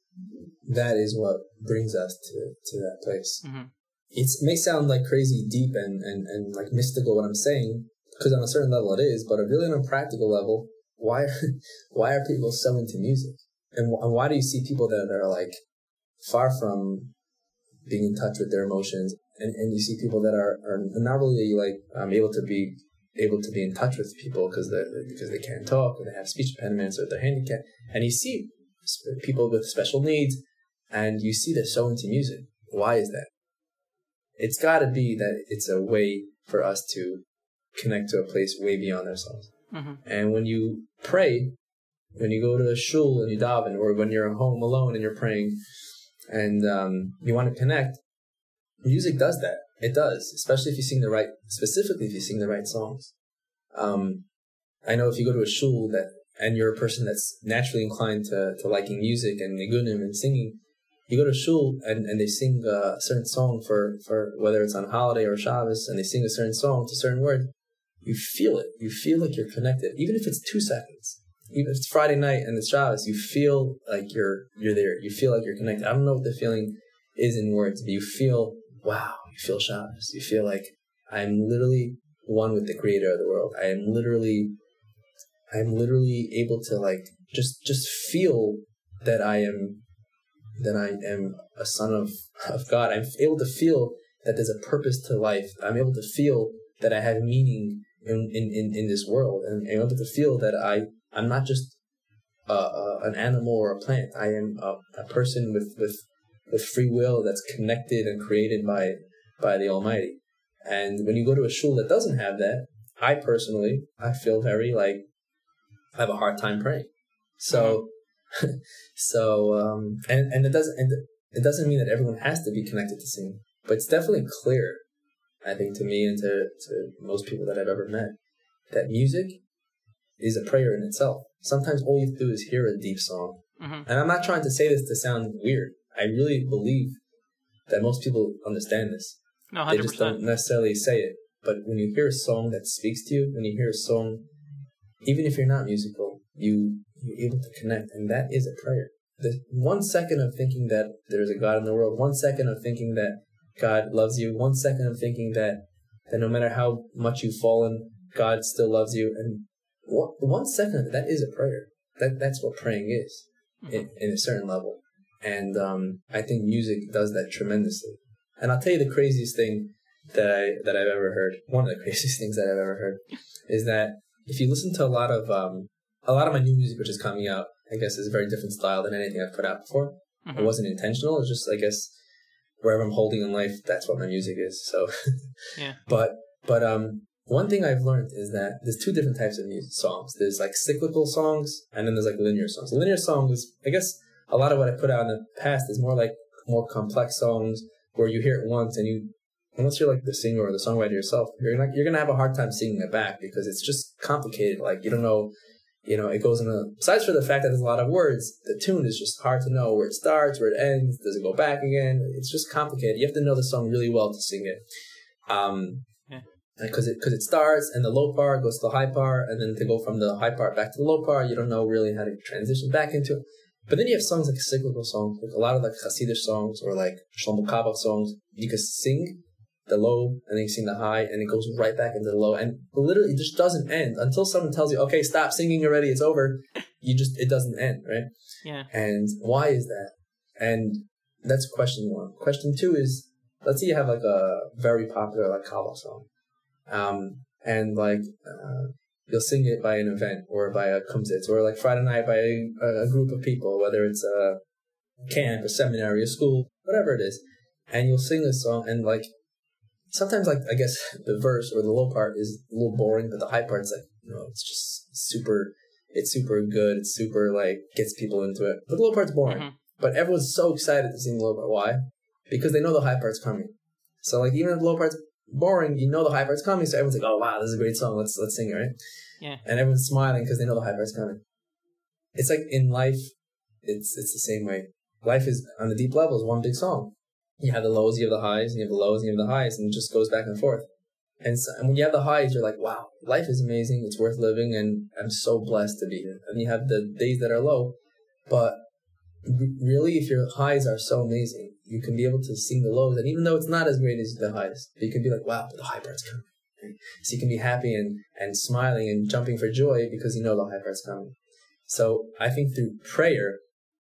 that is what brings us to, to that place. Mm-hmm. It's, it may sound like crazy deep and, and, and like mystical what I'm saying, because on a certain level it is, but really on a practical level, why why are people so into music? And, and why do you see people that are like far from being in touch with their emotions, and, and you see people that are, are not really like um, able to be able to be in touch with people because they because they can't talk or they have speech impediments or they're handicapped, and you see people with special needs, and you see they're so into music. Why is that? It's got to be that it's a way for us to connect to a place way beyond ourselves. Mm-hmm. And when you pray, when you go to a shul and you daven, or when you're home alone and you're praying, and um, you want to connect, music does that. It does, especially if you sing the right, specifically if you sing the right songs. Um, I know if you go to a shul that, and you're a person that's naturally inclined to, to liking music and nigunim and singing, you go to shul and, and they sing a certain song for, for whether it's on holiday or Shabbos, and they sing a certain song to a certain word, you feel it. You feel like you're connected, even if it's two seconds. Even if it's Friday night and it's Shabbos, you feel like you're you're there. You feel like you're connected. I don't know what the feeling is in words, but you feel, wow, you feel Shabbos. You feel like I'm literally one with the creator of the world. I am literally, I'm literally able to like just just feel that I am that I am a son of, of God. I'm able to feel that there's a purpose to life. I'm able to feel that I have meaning in, in, in, in this world. And I'm able to feel that I, I'm not just uh, uh, an animal or a plant. I am a, a person with, with, with free will that's connected and created by, by the Almighty. And when you go to a shul that doesn't have that, I personally, I feel very like, I have a hard time praying. So, so, um, and, and it doesn't, and it doesn't mean that everyone has to be connected to singing, but it's definitely clear, I think, to me and to, to most people that I've ever met, that music is a prayer in itself. Sometimes all you have to do is hear a deep song. Mm-hmm. And I'm not trying to say this to sound weird. I really believe that most people understand this. No, one hundred percent. They just don't necessarily say it. But when you hear a song that speaks to you, when you hear a song, even if you're not musical, you, you're able to connect. And that is a prayer. The one second of thinking that there's a God in the world, one second of thinking that God loves you, one second of thinking that, that no matter how much you've fallen, God still loves you. And one, one second of it, that is a prayer. That That's what praying is, mm-hmm. in, in a certain level. And um, I think music does that tremendously. And I'll tell you the craziest thing that, I, that I've ever heard, one of the craziest things that I've ever heard, is that if you listen to a lot of um, a lot of my new music, which is coming out, I guess is a very different style than anything I've put out before. Mm-hmm. It wasn't intentional. It's just, I guess, wherever I'm holding in life, that's what my music is. So, yeah. But but um, one thing I've learned is that there's two different types of music songs. There's like cyclical songs, and then there's like linear songs. The linear songs, I guess, a lot of what I put out in the past is more like more complex songs where you hear it once and you, unless you're like the singer or the songwriter yourself, you're not you're gonna have a hard time singing it back because it's just complicated. Like you don't know. You know, it goes in a, besides for the fact that there's a lot of words, the tune is just hard to know where it starts, where it ends, does it go back again? It's just complicated. You have to know the song really well to sing it. Um, yeah. Because it, cause it starts and the low part goes to the high part, and then to go from the high part back to the low part, you don't know really how to transition back into it. But then you have songs like cyclical songs, like a lot of like Hasidic songs or like Shlomo Kabach songs. You can sing the low and then you sing the high and it goes right back into the low, and literally it just doesn't end until someone tells you, okay, stop singing already, it's over. You just, it doesn't end, right? Yeah. And why is that? And that's question one. Question two is, let's say you have like a very popular like Kabbalah song, um, and like uh, you'll sing it by an event or by a kumsitz or like Friday night by a, a group of people, whether it's a camp, a seminary, a school, whatever it is, and you'll sing this song, and like sometimes, like, I guess the verse or the low part is a little boring, but the high part's like, you know, it's just super, it's super good. It's super, like, gets people into it. But the low part's boring. Mm-hmm. But everyone's so excited to sing the low part. Why? Because they know the high part's coming. So, like, even if the low part's boring, you know the high part's coming. So everyone's like, oh, wow, this is a great song. Let's let's sing it, right? Yeah. And everyone's smiling because they know the high part's coming. It's like in life, it's it's the same way. Life is, on the deep level, is one big song. You have the lows, you have the highs, and you have the lows, and you have the highs, and it just goes back and forth. And, so, and when you have the highs, you're like, wow, life is amazing, it's worth living, and I'm so blessed to be here. And you have the days that are low, but really, if your highs are so amazing, you can be able to sing the lows, and even though it's not as great as the highs, you can be like, wow, but the high part's coming. Right? So you can be happy and, and smiling and jumping for joy because you know the high part's coming. So I think through prayer,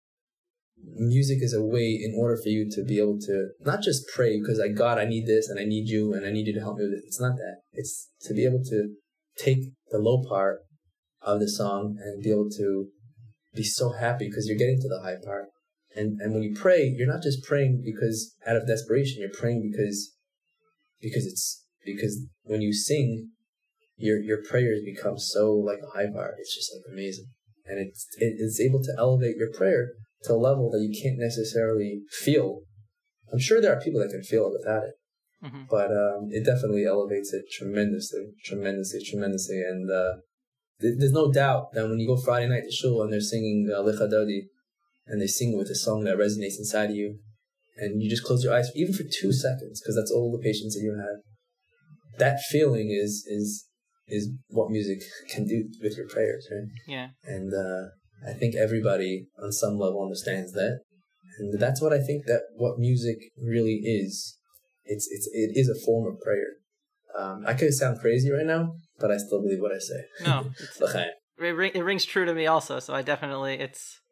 music is a way in order for you to be able to not just pray because like, God, I need this and I need you and I need you to help me with it. It's not that. It's to be able to take the low part of the song and be able to be so happy because you're getting to the high part. And and when you pray, you're not just praying because out of desperation, you're praying because because it's because when you sing, your your prayers become so like a high part. It's just like amazing. And it's it, it's able to elevate your prayer to a level that you can't necessarily feel. I'm sure there are people that can feel it without it. Mm-hmm. But um, it definitely elevates it tremendously, tremendously, tremendously. And uh, th- there's no doubt that when you go Friday night to shul and they're singing uh, Lecha Dodi, and they sing with a song that resonates inside of you, and you just close your eyes, even for two seconds, because that's all the patience that you have. That feeling is is is what music can do with your prayers, right? Yeah. And uh, I think everybody on some level understands that, and that's what I think that what music really is. It's it's it is a form of prayer. Um, I could sound crazy right now, but I still believe what I say. No, it, ring, it rings true to me also. So I definitely it's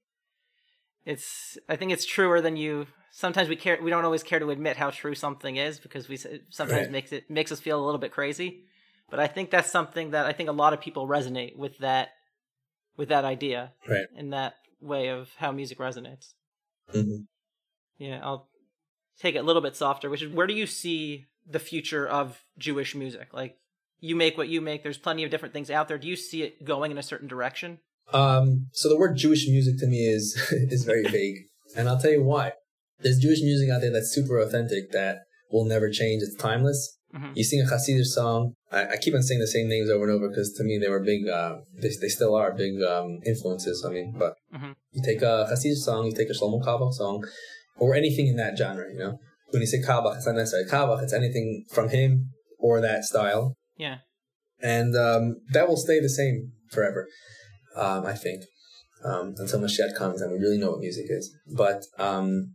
it's I think it's truer than you. Sometimes we care. We don't always care to admit how true something is because we sometimes right. makes it makes us feel a little bit crazy. But I think that's something that I think a lot of people resonate with that. With that idea, right. in that way of how music resonates. Mm-hmm. Yeah, I'll take it a little bit softer, which is where do you see the future of Jewish music? Like, you make what you make, there's plenty of different things out there. Do you see it going in a certain direction? Um, so the word Jewish music to me is is very vague, and I'll tell you why. There's Jewish music out there that's super authentic, that will never change, it's timeless. Mm-hmm. You sing a Hasidic song. I, I keep on saying the same names over and over because to me they were big. Uh, they they still are big um, influences. I mean, but mm-hmm. you take a Hasidic song, you take a Shlomo Kabach song, or anything in that genre. You know, when you say Kabach, it's not necessarily Kabach. It's anything from him or that style. Yeah, and um, that will stay the same forever. Um, I think um, until Mashiach comes and we really know what music is. But um,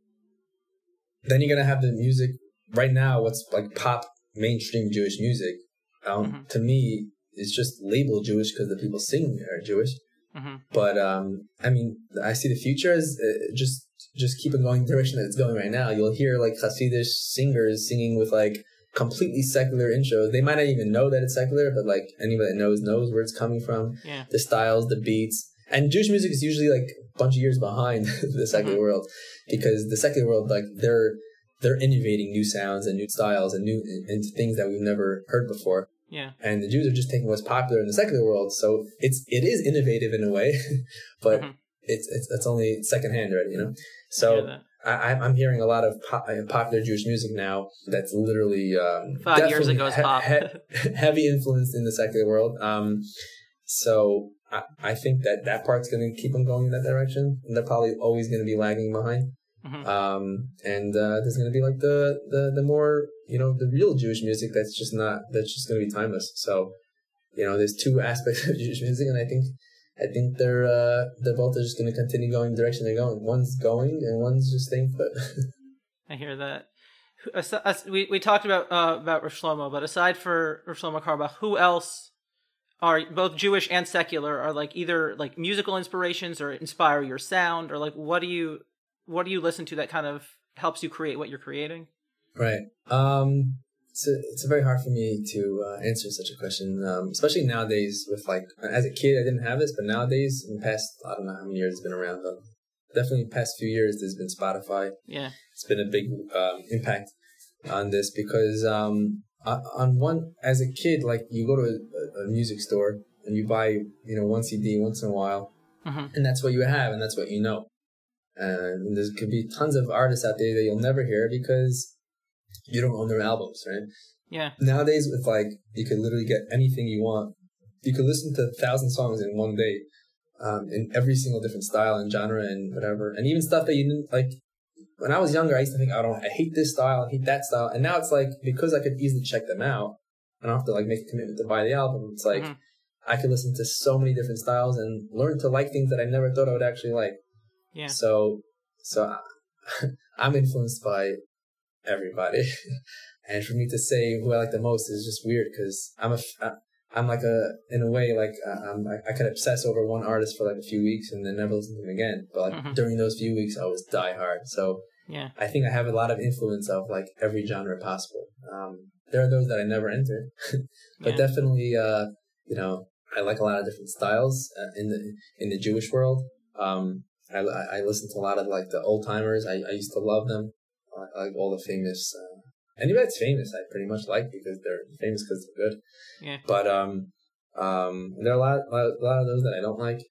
then you're gonna have the music. Right now, what's like pop mainstream Jewish music, um, mm-hmm. to me, is just labeled Jewish because the people sing are Jewish. Mm-hmm. But um, I mean, I see the future as uh, just just keep it going the direction that it's going right now. You'll hear like Hasidic singers singing with like completely secular intros. They might not even know that it's secular, but like anybody that knows knows where it's coming from. Yeah. The styles, the beats, and Jewish music is usually like a bunch of years behind the secular mm-hmm. world because the secular world, like they're. They're innovating new sounds and new styles and new and things that we've never heard before. Yeah. And the Jews are just taking what's popular in the secular world. So it's it is innovative in a way, but mm-hmm. it's it's it's only secondhand already, you know. So I, I'm hearing a lot of pop, popular Jewish music now that's literally um, five years ago he, pop he, heavy influenced in the secular world. Um, so I, I think that that part's going to keep them going in that direction. And they're probably always going to be lagging behind. Mm-hmm. Um, and uh, there's going to be like the, the, the more, you know, the real Jewish music that's just not, that's just going to be timeless. So, you know, there's two aspects of Jewish music, and I think I think they're uh, they're both are just going to continue going the direction they're going. One's going, and one's just staying put. I hear that. We we talked about uh, about Rav Shlomo, but aside for Rav Shlomo Carlebach, who else are both Jewish and secular are like either like musical inspirations or inspire your sound, or like what do you what do you listen to that kind of helps you create what you're creating? Right. Um. It's a, it's a very hard for me to uh, answer such a question, um, especially nowadays with like, as a kid, I didn't have this, but nowadays, in the past, I don't know how many years it's been around, but definitely in the past few years, there's been Spotify. Yeah. It's been a big um, impact on this because um, on one, as a kid, like you go to a, a music store and you buy, you know, one C D once in a while, mm-hmm. and that's what you have and that's what you know. And there could be tons of artists out there that you'll never hear because you don't own their albums, right? Yeah. Nowadays, with like, you could literally get anything you want. You could listen to a thousand songs in one day, um, in every single different style and genre and whatever, and even stuff that you didn't like. When I was younger, I used to think, I don't, I hate this style, I hate that style, and now it's like because I could easily check them out, I don't have to like make a commitment to buy the album. It's like mm-hmm. I could listen to so many different styles and learn to like things that I never thought I would actually like. Yeah. So, so I, I'm influenced by everybody, and for me to say who I like the most is just weird because I'm a I'm like a in a way like I'm, I could obsess over one artist for like a few weeks and then never listen to him again, but like mm-hmm. during those few weeks I was die hard. So yeah, I think I have a lot of influence of like every genre possible. Um, there are those that I never entered, but yeah. definitely uh, you know, I like a lot of different styles uh, in the in the Jewish world. Um, I I listen to a lot of like the old timers. I, I used to love them. I like all the famous, uh, anybody that's famous, I pretty much like because they're famous because they're good. Yeah. But um, um, there are a lot, a lot, a lot of those that I don't like.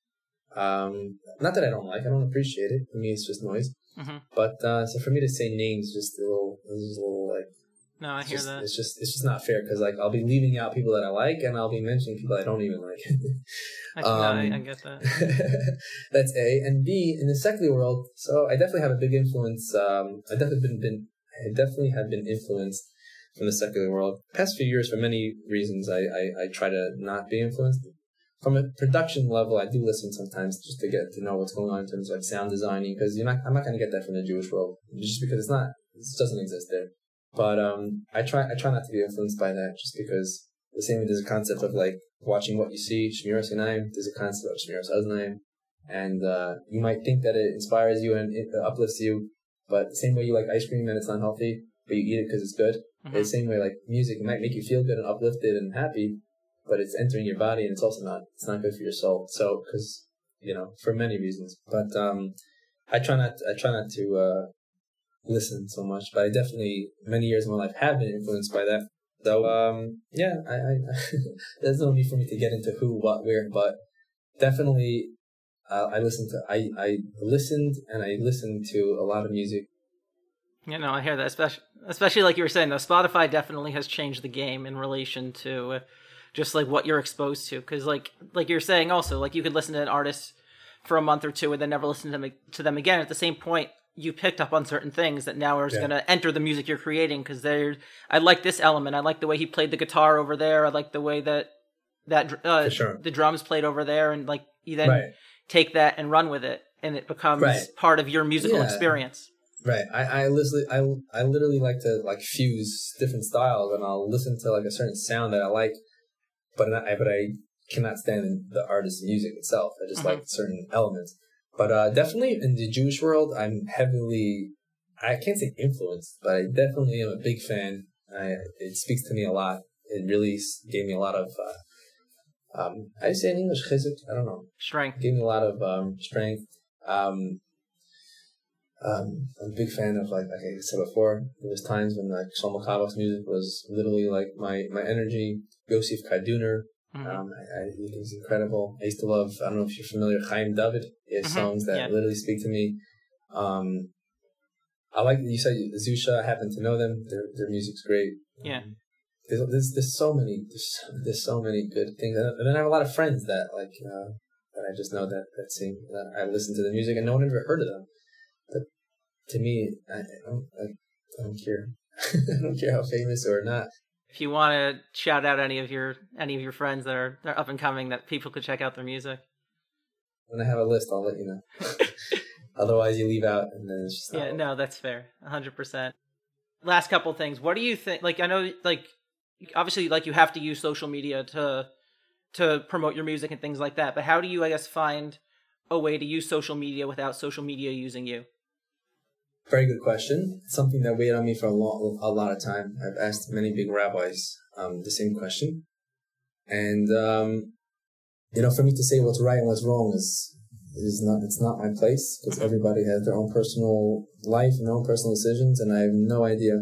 Um, not that I don't like, I don't appreciate it. For me, it's just noise. Mm-hmm. But uh, so for me to say names, just a little, just a little like. No, I hear just, that. It's just, it's just not fair because like I'll be leaving out people that I like, and I'll be mentioning people I don't even like. Actually, um, no, I, I get that. That's A. And B, in the secular world, so I definitely have a big influence. Um, I definitely been, been, I definitely have been influenced from the secular world. Past few years, for many reasons, I, I, I try to not be influenced. From a production level, I do listen sometimes just to get to know what's going on in terms of like sound designing, because you're not, I'm not going to get that from the Jewish world, just because it's not, it doesn't exist there. But um, I try, I try not to be influenced by that, just because the same way there's a concept of like watching what you see, Shmiras Einayim. There's a concept of Shmiras Oznaim, and uh, you might think that it inspires you and it uplifts you, but the same way you like ice cream and it's unhealthy, but you eat it because it's good. Mm-hmm. The same way like music, it might make you feel good and uplifted and happy, but it's entering your body and it's also not, it's not good for your soul. So, because, you know, for many reasons. But um, I try not, I try not to uh, listen so much, but I definitely, many years of my life have been influenced by that. So, um, yeah, I, I there's no need for me to get into who, what, where, but definitely uh, I listened to, I, I listened and I listened to a lot of music. You know, I hear that, especially, especially like you were saying, though, Spotify definitely has changed the game in relation to uh, just like what you're exposed to. Because like, like you're saying also, like you could listen to an artist for a month or two and then never listen to them, to them again. At the same point, you picked up on certain things that now are yeah. going to enter the music you're creating, because there's, I like this element. I like the way he played the guitar over there. I like the way that that uh, sure. the drums played over there, and like you then right. take that and run with it, and it becomes right. part of your musical yeah. experience. Right. I I literally I I literally like to like fuse different styles, and I'll listen to like a certain sound that I like, but I but I cannot stand the artist's music itself. I just mm-hmm. like certain elements. But uh, definitely in the Jewish world, I'm heavily, I can't say influenced, but I definitely am a big fan. I, it speaks to me a lot. It really gave me a lot of, uh, um, how do you say in English? Chizuk? I don't know. Strength. It gave me a lot of um, strength. Um, um, I'm a big fan of, like, like I said before, there was times when like Shlomo Carlebach's music was literally like my, my energy. Yosef Karduner. Mm-hmm. Um, I, I think he's incredible. I used to love, I don't know if you're familiar, Chaim David. He has mm-hmm. songs that yeah. literally speak to me. Um, I like, you said Zusha, I happen to know them. Their their music's great. Yeah. Um, there's, there's there's so many, there's, there's so many good things. And then I have a lot of friends that like, uh, I just know that that same that I listen to the music and no one ever heard of them. But to me, I, I don't I, I don't care. I don't care how famous or not. If you want to shout out any of your any of your friends that are that are up and coming that people could check out their music. When I have a list, I'll let you know. Otherwise, you leave out, and then it's just yeah. No, that's fair. A hundred percent. Last couple things. What do you think? Like, I know, like, obviously, like you have to use social media to to promote your music and things like that. But how do you, I guess, find a way to use social media without social media using you? Very good question. It's something that weighed on me for a long, a lot of time. I've asked many big rabbis um, the same question, and um, you know, for me to say what's right and what's wrong is is not. It's not my place because everybody has their own personal life and their own personal decisions, and I have no idea.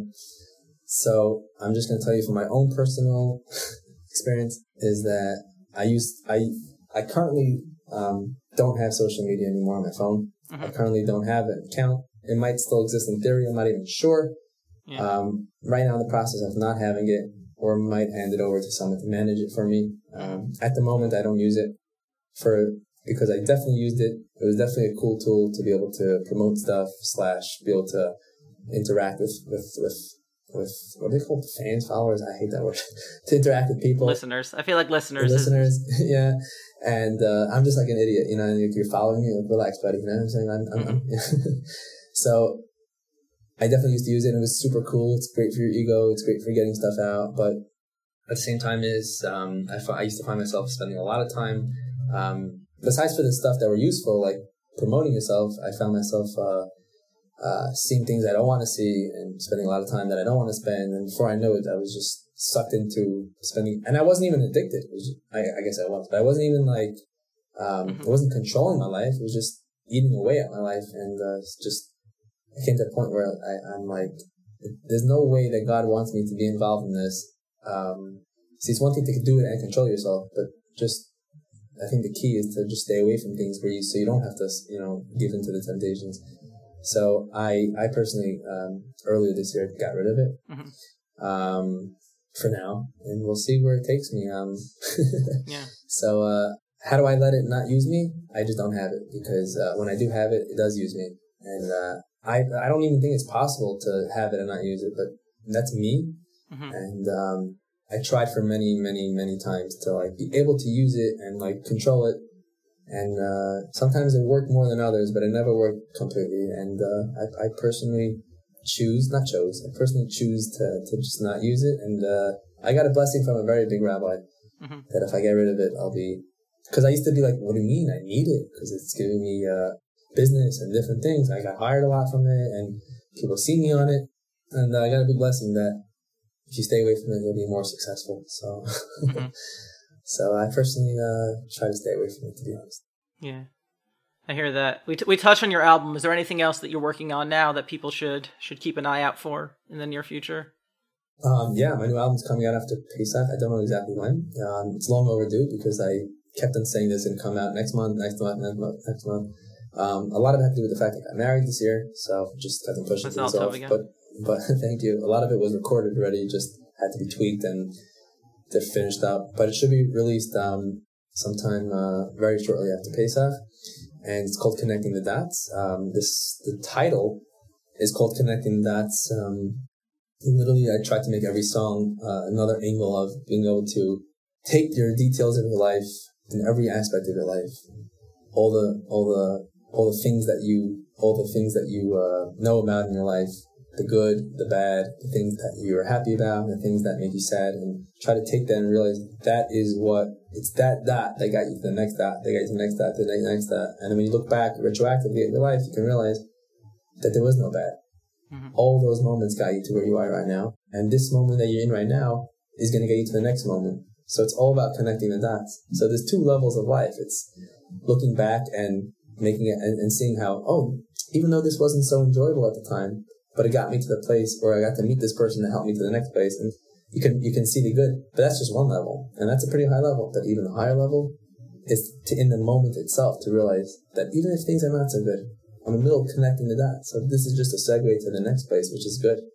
So I'm just going to tell you from my own personal experience is that I use I I currently um, don't have social media anymore on my phone. Mm-hmm. I currently don't have an account. It might still exist in theory. I'm not even sure. Yeah. Um, right now, in the process of not having it, or might hand it over to someone to manage it for me. Um, at the moment, I don't use it for because I definitely used it. It was definitely a cool tool to be able to promote stuff slash be able to interact with with with. with, what are they called? Fans, followers? I hate that word. To interact with people. Listeners. I feel like listeners. The listeners, is... yeah. And uh, I'm just like an idiot, you know, and you're following me, like, relax, buddy, you know what I'm saying? I'm, I'm, mm-hmm. I'm So I definitely used to use it, and it was super cool. It's great for your ego. It's great for getting stuff out. But at the same time is, um, I, I used to find myself spending a lot of time, um, besides for the stuff that were useful, like promoting yourself, I found myself uh, uh, seeing things I don't want to see and spending a lot of time that I don't want to spend. And before I knew it, I was just sucked into spending, and I wasn't even addicted. It was, I, I guess I was, but I wasn't even like, um, mm-hmm. it wasn't controlling my life. It was just eating away at my life. And uh, just, I came to a point where I, I'm like, there's no way that God wants me to be involved in this. Um, see, it's one thing to do it and control yourself, but just, I think the key is to just stay away from things where you, so you don't have to, you know, give into the temptations. So I, I personally, um, earlier this year got rid of it, mm-hmm. um, for now, and we'll see where it takes me. Um, yeah. So, uh, how do I let it not use me? I just don't have it because, uh, when I do have it, it does use me. And, uh, I, I don't even think it's possible to have it and not use it, but that's me. Mm-hmm. And, um, I tried for many, many, many times to like be able to use it and like control it. And, uh, sometimes it worked more than others, but it never worked completely. And, uh, I, I personally choose, not chose, I personally choose to, to just not use it. And, uh, I got a blessing from a very big rabbi mm-hmm. that if I get rid of it, I'll be, cause I used to be like, what do you mean? I need it. Cause it's giving me, uh, business and different things. I got hired a lot from it and people see me on it. And, uh, I got a big blessing that if you stay away from it, you'll be more successful. So, mm-hmm. So I personally uh, try to stay away from it, to be honest. Yeah, I hear that. We t- we touched on your album. Is there anything else that you're working on now that people should should keep an eye out for in the near future? Um, yeah, my new album's coming out after Pesach. I don't know exactly when. Um, it's long overdue because I kept on saying this and come out next month, next month, next month, next month. Um, a lot of it had to do with the fact that I got married this year, so just had to push it off. But but thank you. A lot of it was recorded already, just had to be tweaked and they're finished up, but it should be released um, sometime uh, very shortly after Pesach, and it's called Connecting the Dots. Um, this the title is called Connecting the Dots. Um, literally, I tried to make every song uh, another angle of being able to take your details of your life in every aspect of your life, all the all the all the things that you all the things that you uh, know about in your life. The good, the bad, the things that you're happy about, the things that made you sad, and try to take that and realize that is what, it's that dot that got you to the next dot, that got you to the next dot, to the next dot. And then when you look back retroactively at your life, you can realize that there was no bad. Mm-hmm. All those moments got you to where you are right now. And this moment that you're in right now is going to get you to the next moment. So it's all about connecting the dots. So there's two levels of life. It's looking back and making it, and, and seeing how, oh, even though this wasn't so enjoyable at the time, but it got me to the place where I got to meet this person that helped me to the next place. And you can, you can see the good, but that's just one level. And that's a pretty high level. But even a higher level is to, in the moment itself, to realize that even if things are not so good, I'm in the middle of connecting the dots. So this is just a segue to the next place, which is good.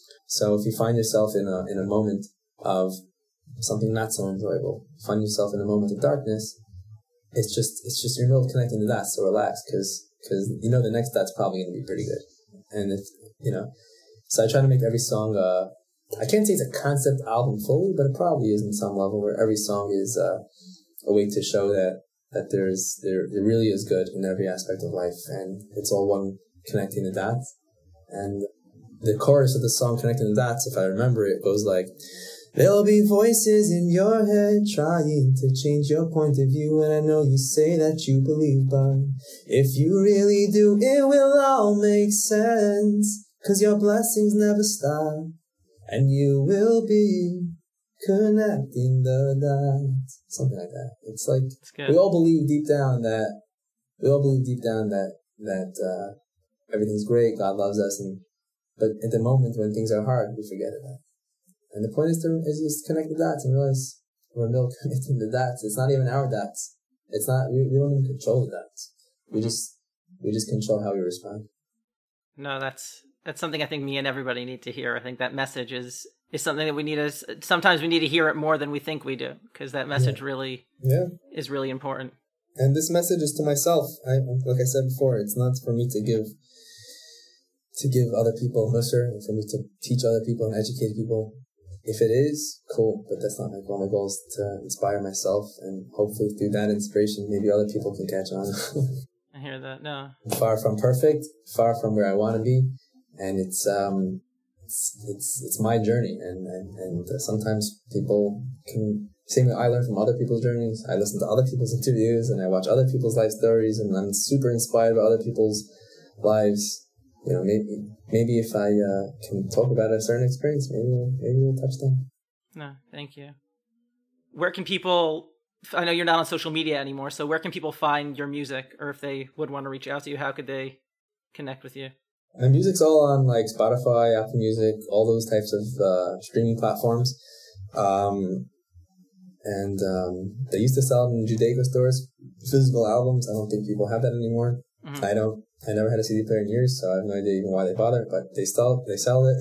So if you find yourself in a, in a moment of something not so enjoyable, find yourself in a moment of darkness, it's just it's just your middle of connecting the dots. So relax, because because you know the next dot's probably going to be pretty good. And if you know, so I try to make every song. Uh, I can't say it's a concept album fully, but it probably is in some level, where every song is uh, a way to show that that there's there there really is good in every aspect of life, and it's all one connecting the dots. And the chorus of the song "Connecting the Dots," if I remember it, goes like, "There'll be voices in your head trying to change your point of view, and I know you say that you believe, but if you really do, it will all make sense, 'cause your blessings never stop, and you will be connecting the dots." Something like that. It's like, we all believe deep down that, we all believe deep down that, that, uh, everything's great, God loves us, and, but at the moment when things are hard, we forget it. And the point is to is just connect the dots and realize we're middle connecting the dots. It's not even our dots. It's not, we, we don't even control the dots. We just, we just control how we respond. No, that's, that's something I think me and everybody need to hear. I think that message is, is something that we need to, sometimes we need to hear it more than we think we do, because that message yeah. really yeah. is really important. And this message is to myself. I, like I said before, it's not for me to give, to give other people a musser, and for me to teach other people and educate people. If it is, cool, but that's not my goal. My goal is to inspire myself, and hopefully through that inspiration, maybe other people can catch on. I hear that, no. I'm far from perfect, far from where I want to be, and it's um, it's it's, it's my journey, and and, and uh, sometimes people can, same way I learn from other people's journeys. I listen to other people's interviews, and I watch other people's life stories, and I'm super inspired by other people's lives. You know, maybe maybe if I uh, can talk about a certain experience, maybe we'll, maybe we'll touch them. No, thank you. Where can people, I know you're not on social media anymore, so where can people find your music? Or if they would want to reach out to you, how could they connect with you? My music's all on like Spotify, Apple Music, all those types of uh, streaming platforms. Um, and um, they used to sell in Judaica stores, physical albums. I don't think people have that anymore. Mm-hmm. I don't. I never had a C D player in years, so I have no idea even why they bother, but they still, they sell it.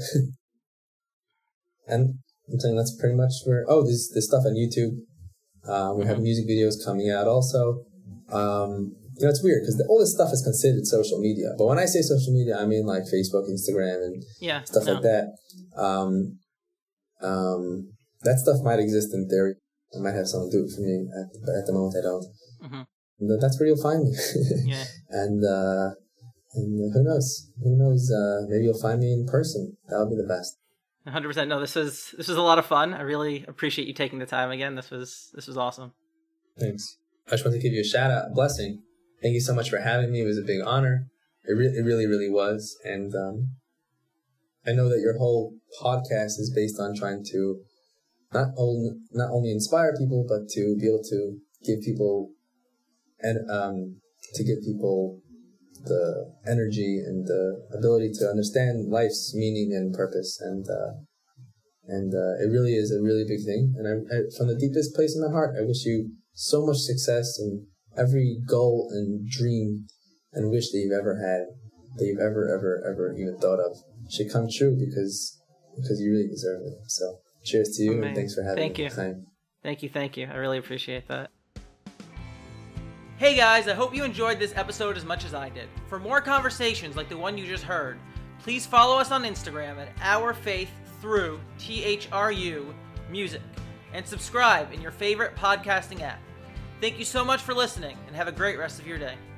And I'm saying that's pretty much where, oh, there's, there's stuff on YouTube. Uh, we have music videos coming out also. Um, you know, it's weird because all this stuff is considered social media. But when I say social media, I mean like Facebook, Instagram, and yeah, stuff no. like that. Um, um, that stuff might exist in theory. I might have someone do it for me. At the, at the moment, I don't. Mm-hmm. But that's where you'll find me. Yeah. And, uh, And who knows? Who knows? Uh, maybe you'll find me in person. That would be the best. one hundred percent. No, this was this was a lot of fun. I really appreciate you taking the time again. This was this was awesome. Thanks. I just want to give you a shout out, a blessing. Thank you so much for having me. It was a big honor. It really, it really, really was. And um, I know that your whole podcast is based on trying to not only not only inspire people, but to be able to give people and um to give people the energy and the ability to understand life's meaning and purpose, and uh, and uh, it really is a really big thing. And I, I, from the deepest place in my heart, I wish you so much success in every goal and dream and wish that you've ever had, that you've ever, ever, ever even thought of, should come true because because you really deserve it. So, cheers to you, Amazing. And thanks for having thank me. You. Time. Thank you, thank you. I really appreciate that. Hey guys, I hope you enjoyed this episode as much as I did. For more conversations like the one you just heard, please follow us on Instagram at Our Faith Through T H R U Music and subscribe in your favorite podcasting app. Thank you so much for listening and have a great rest of your day.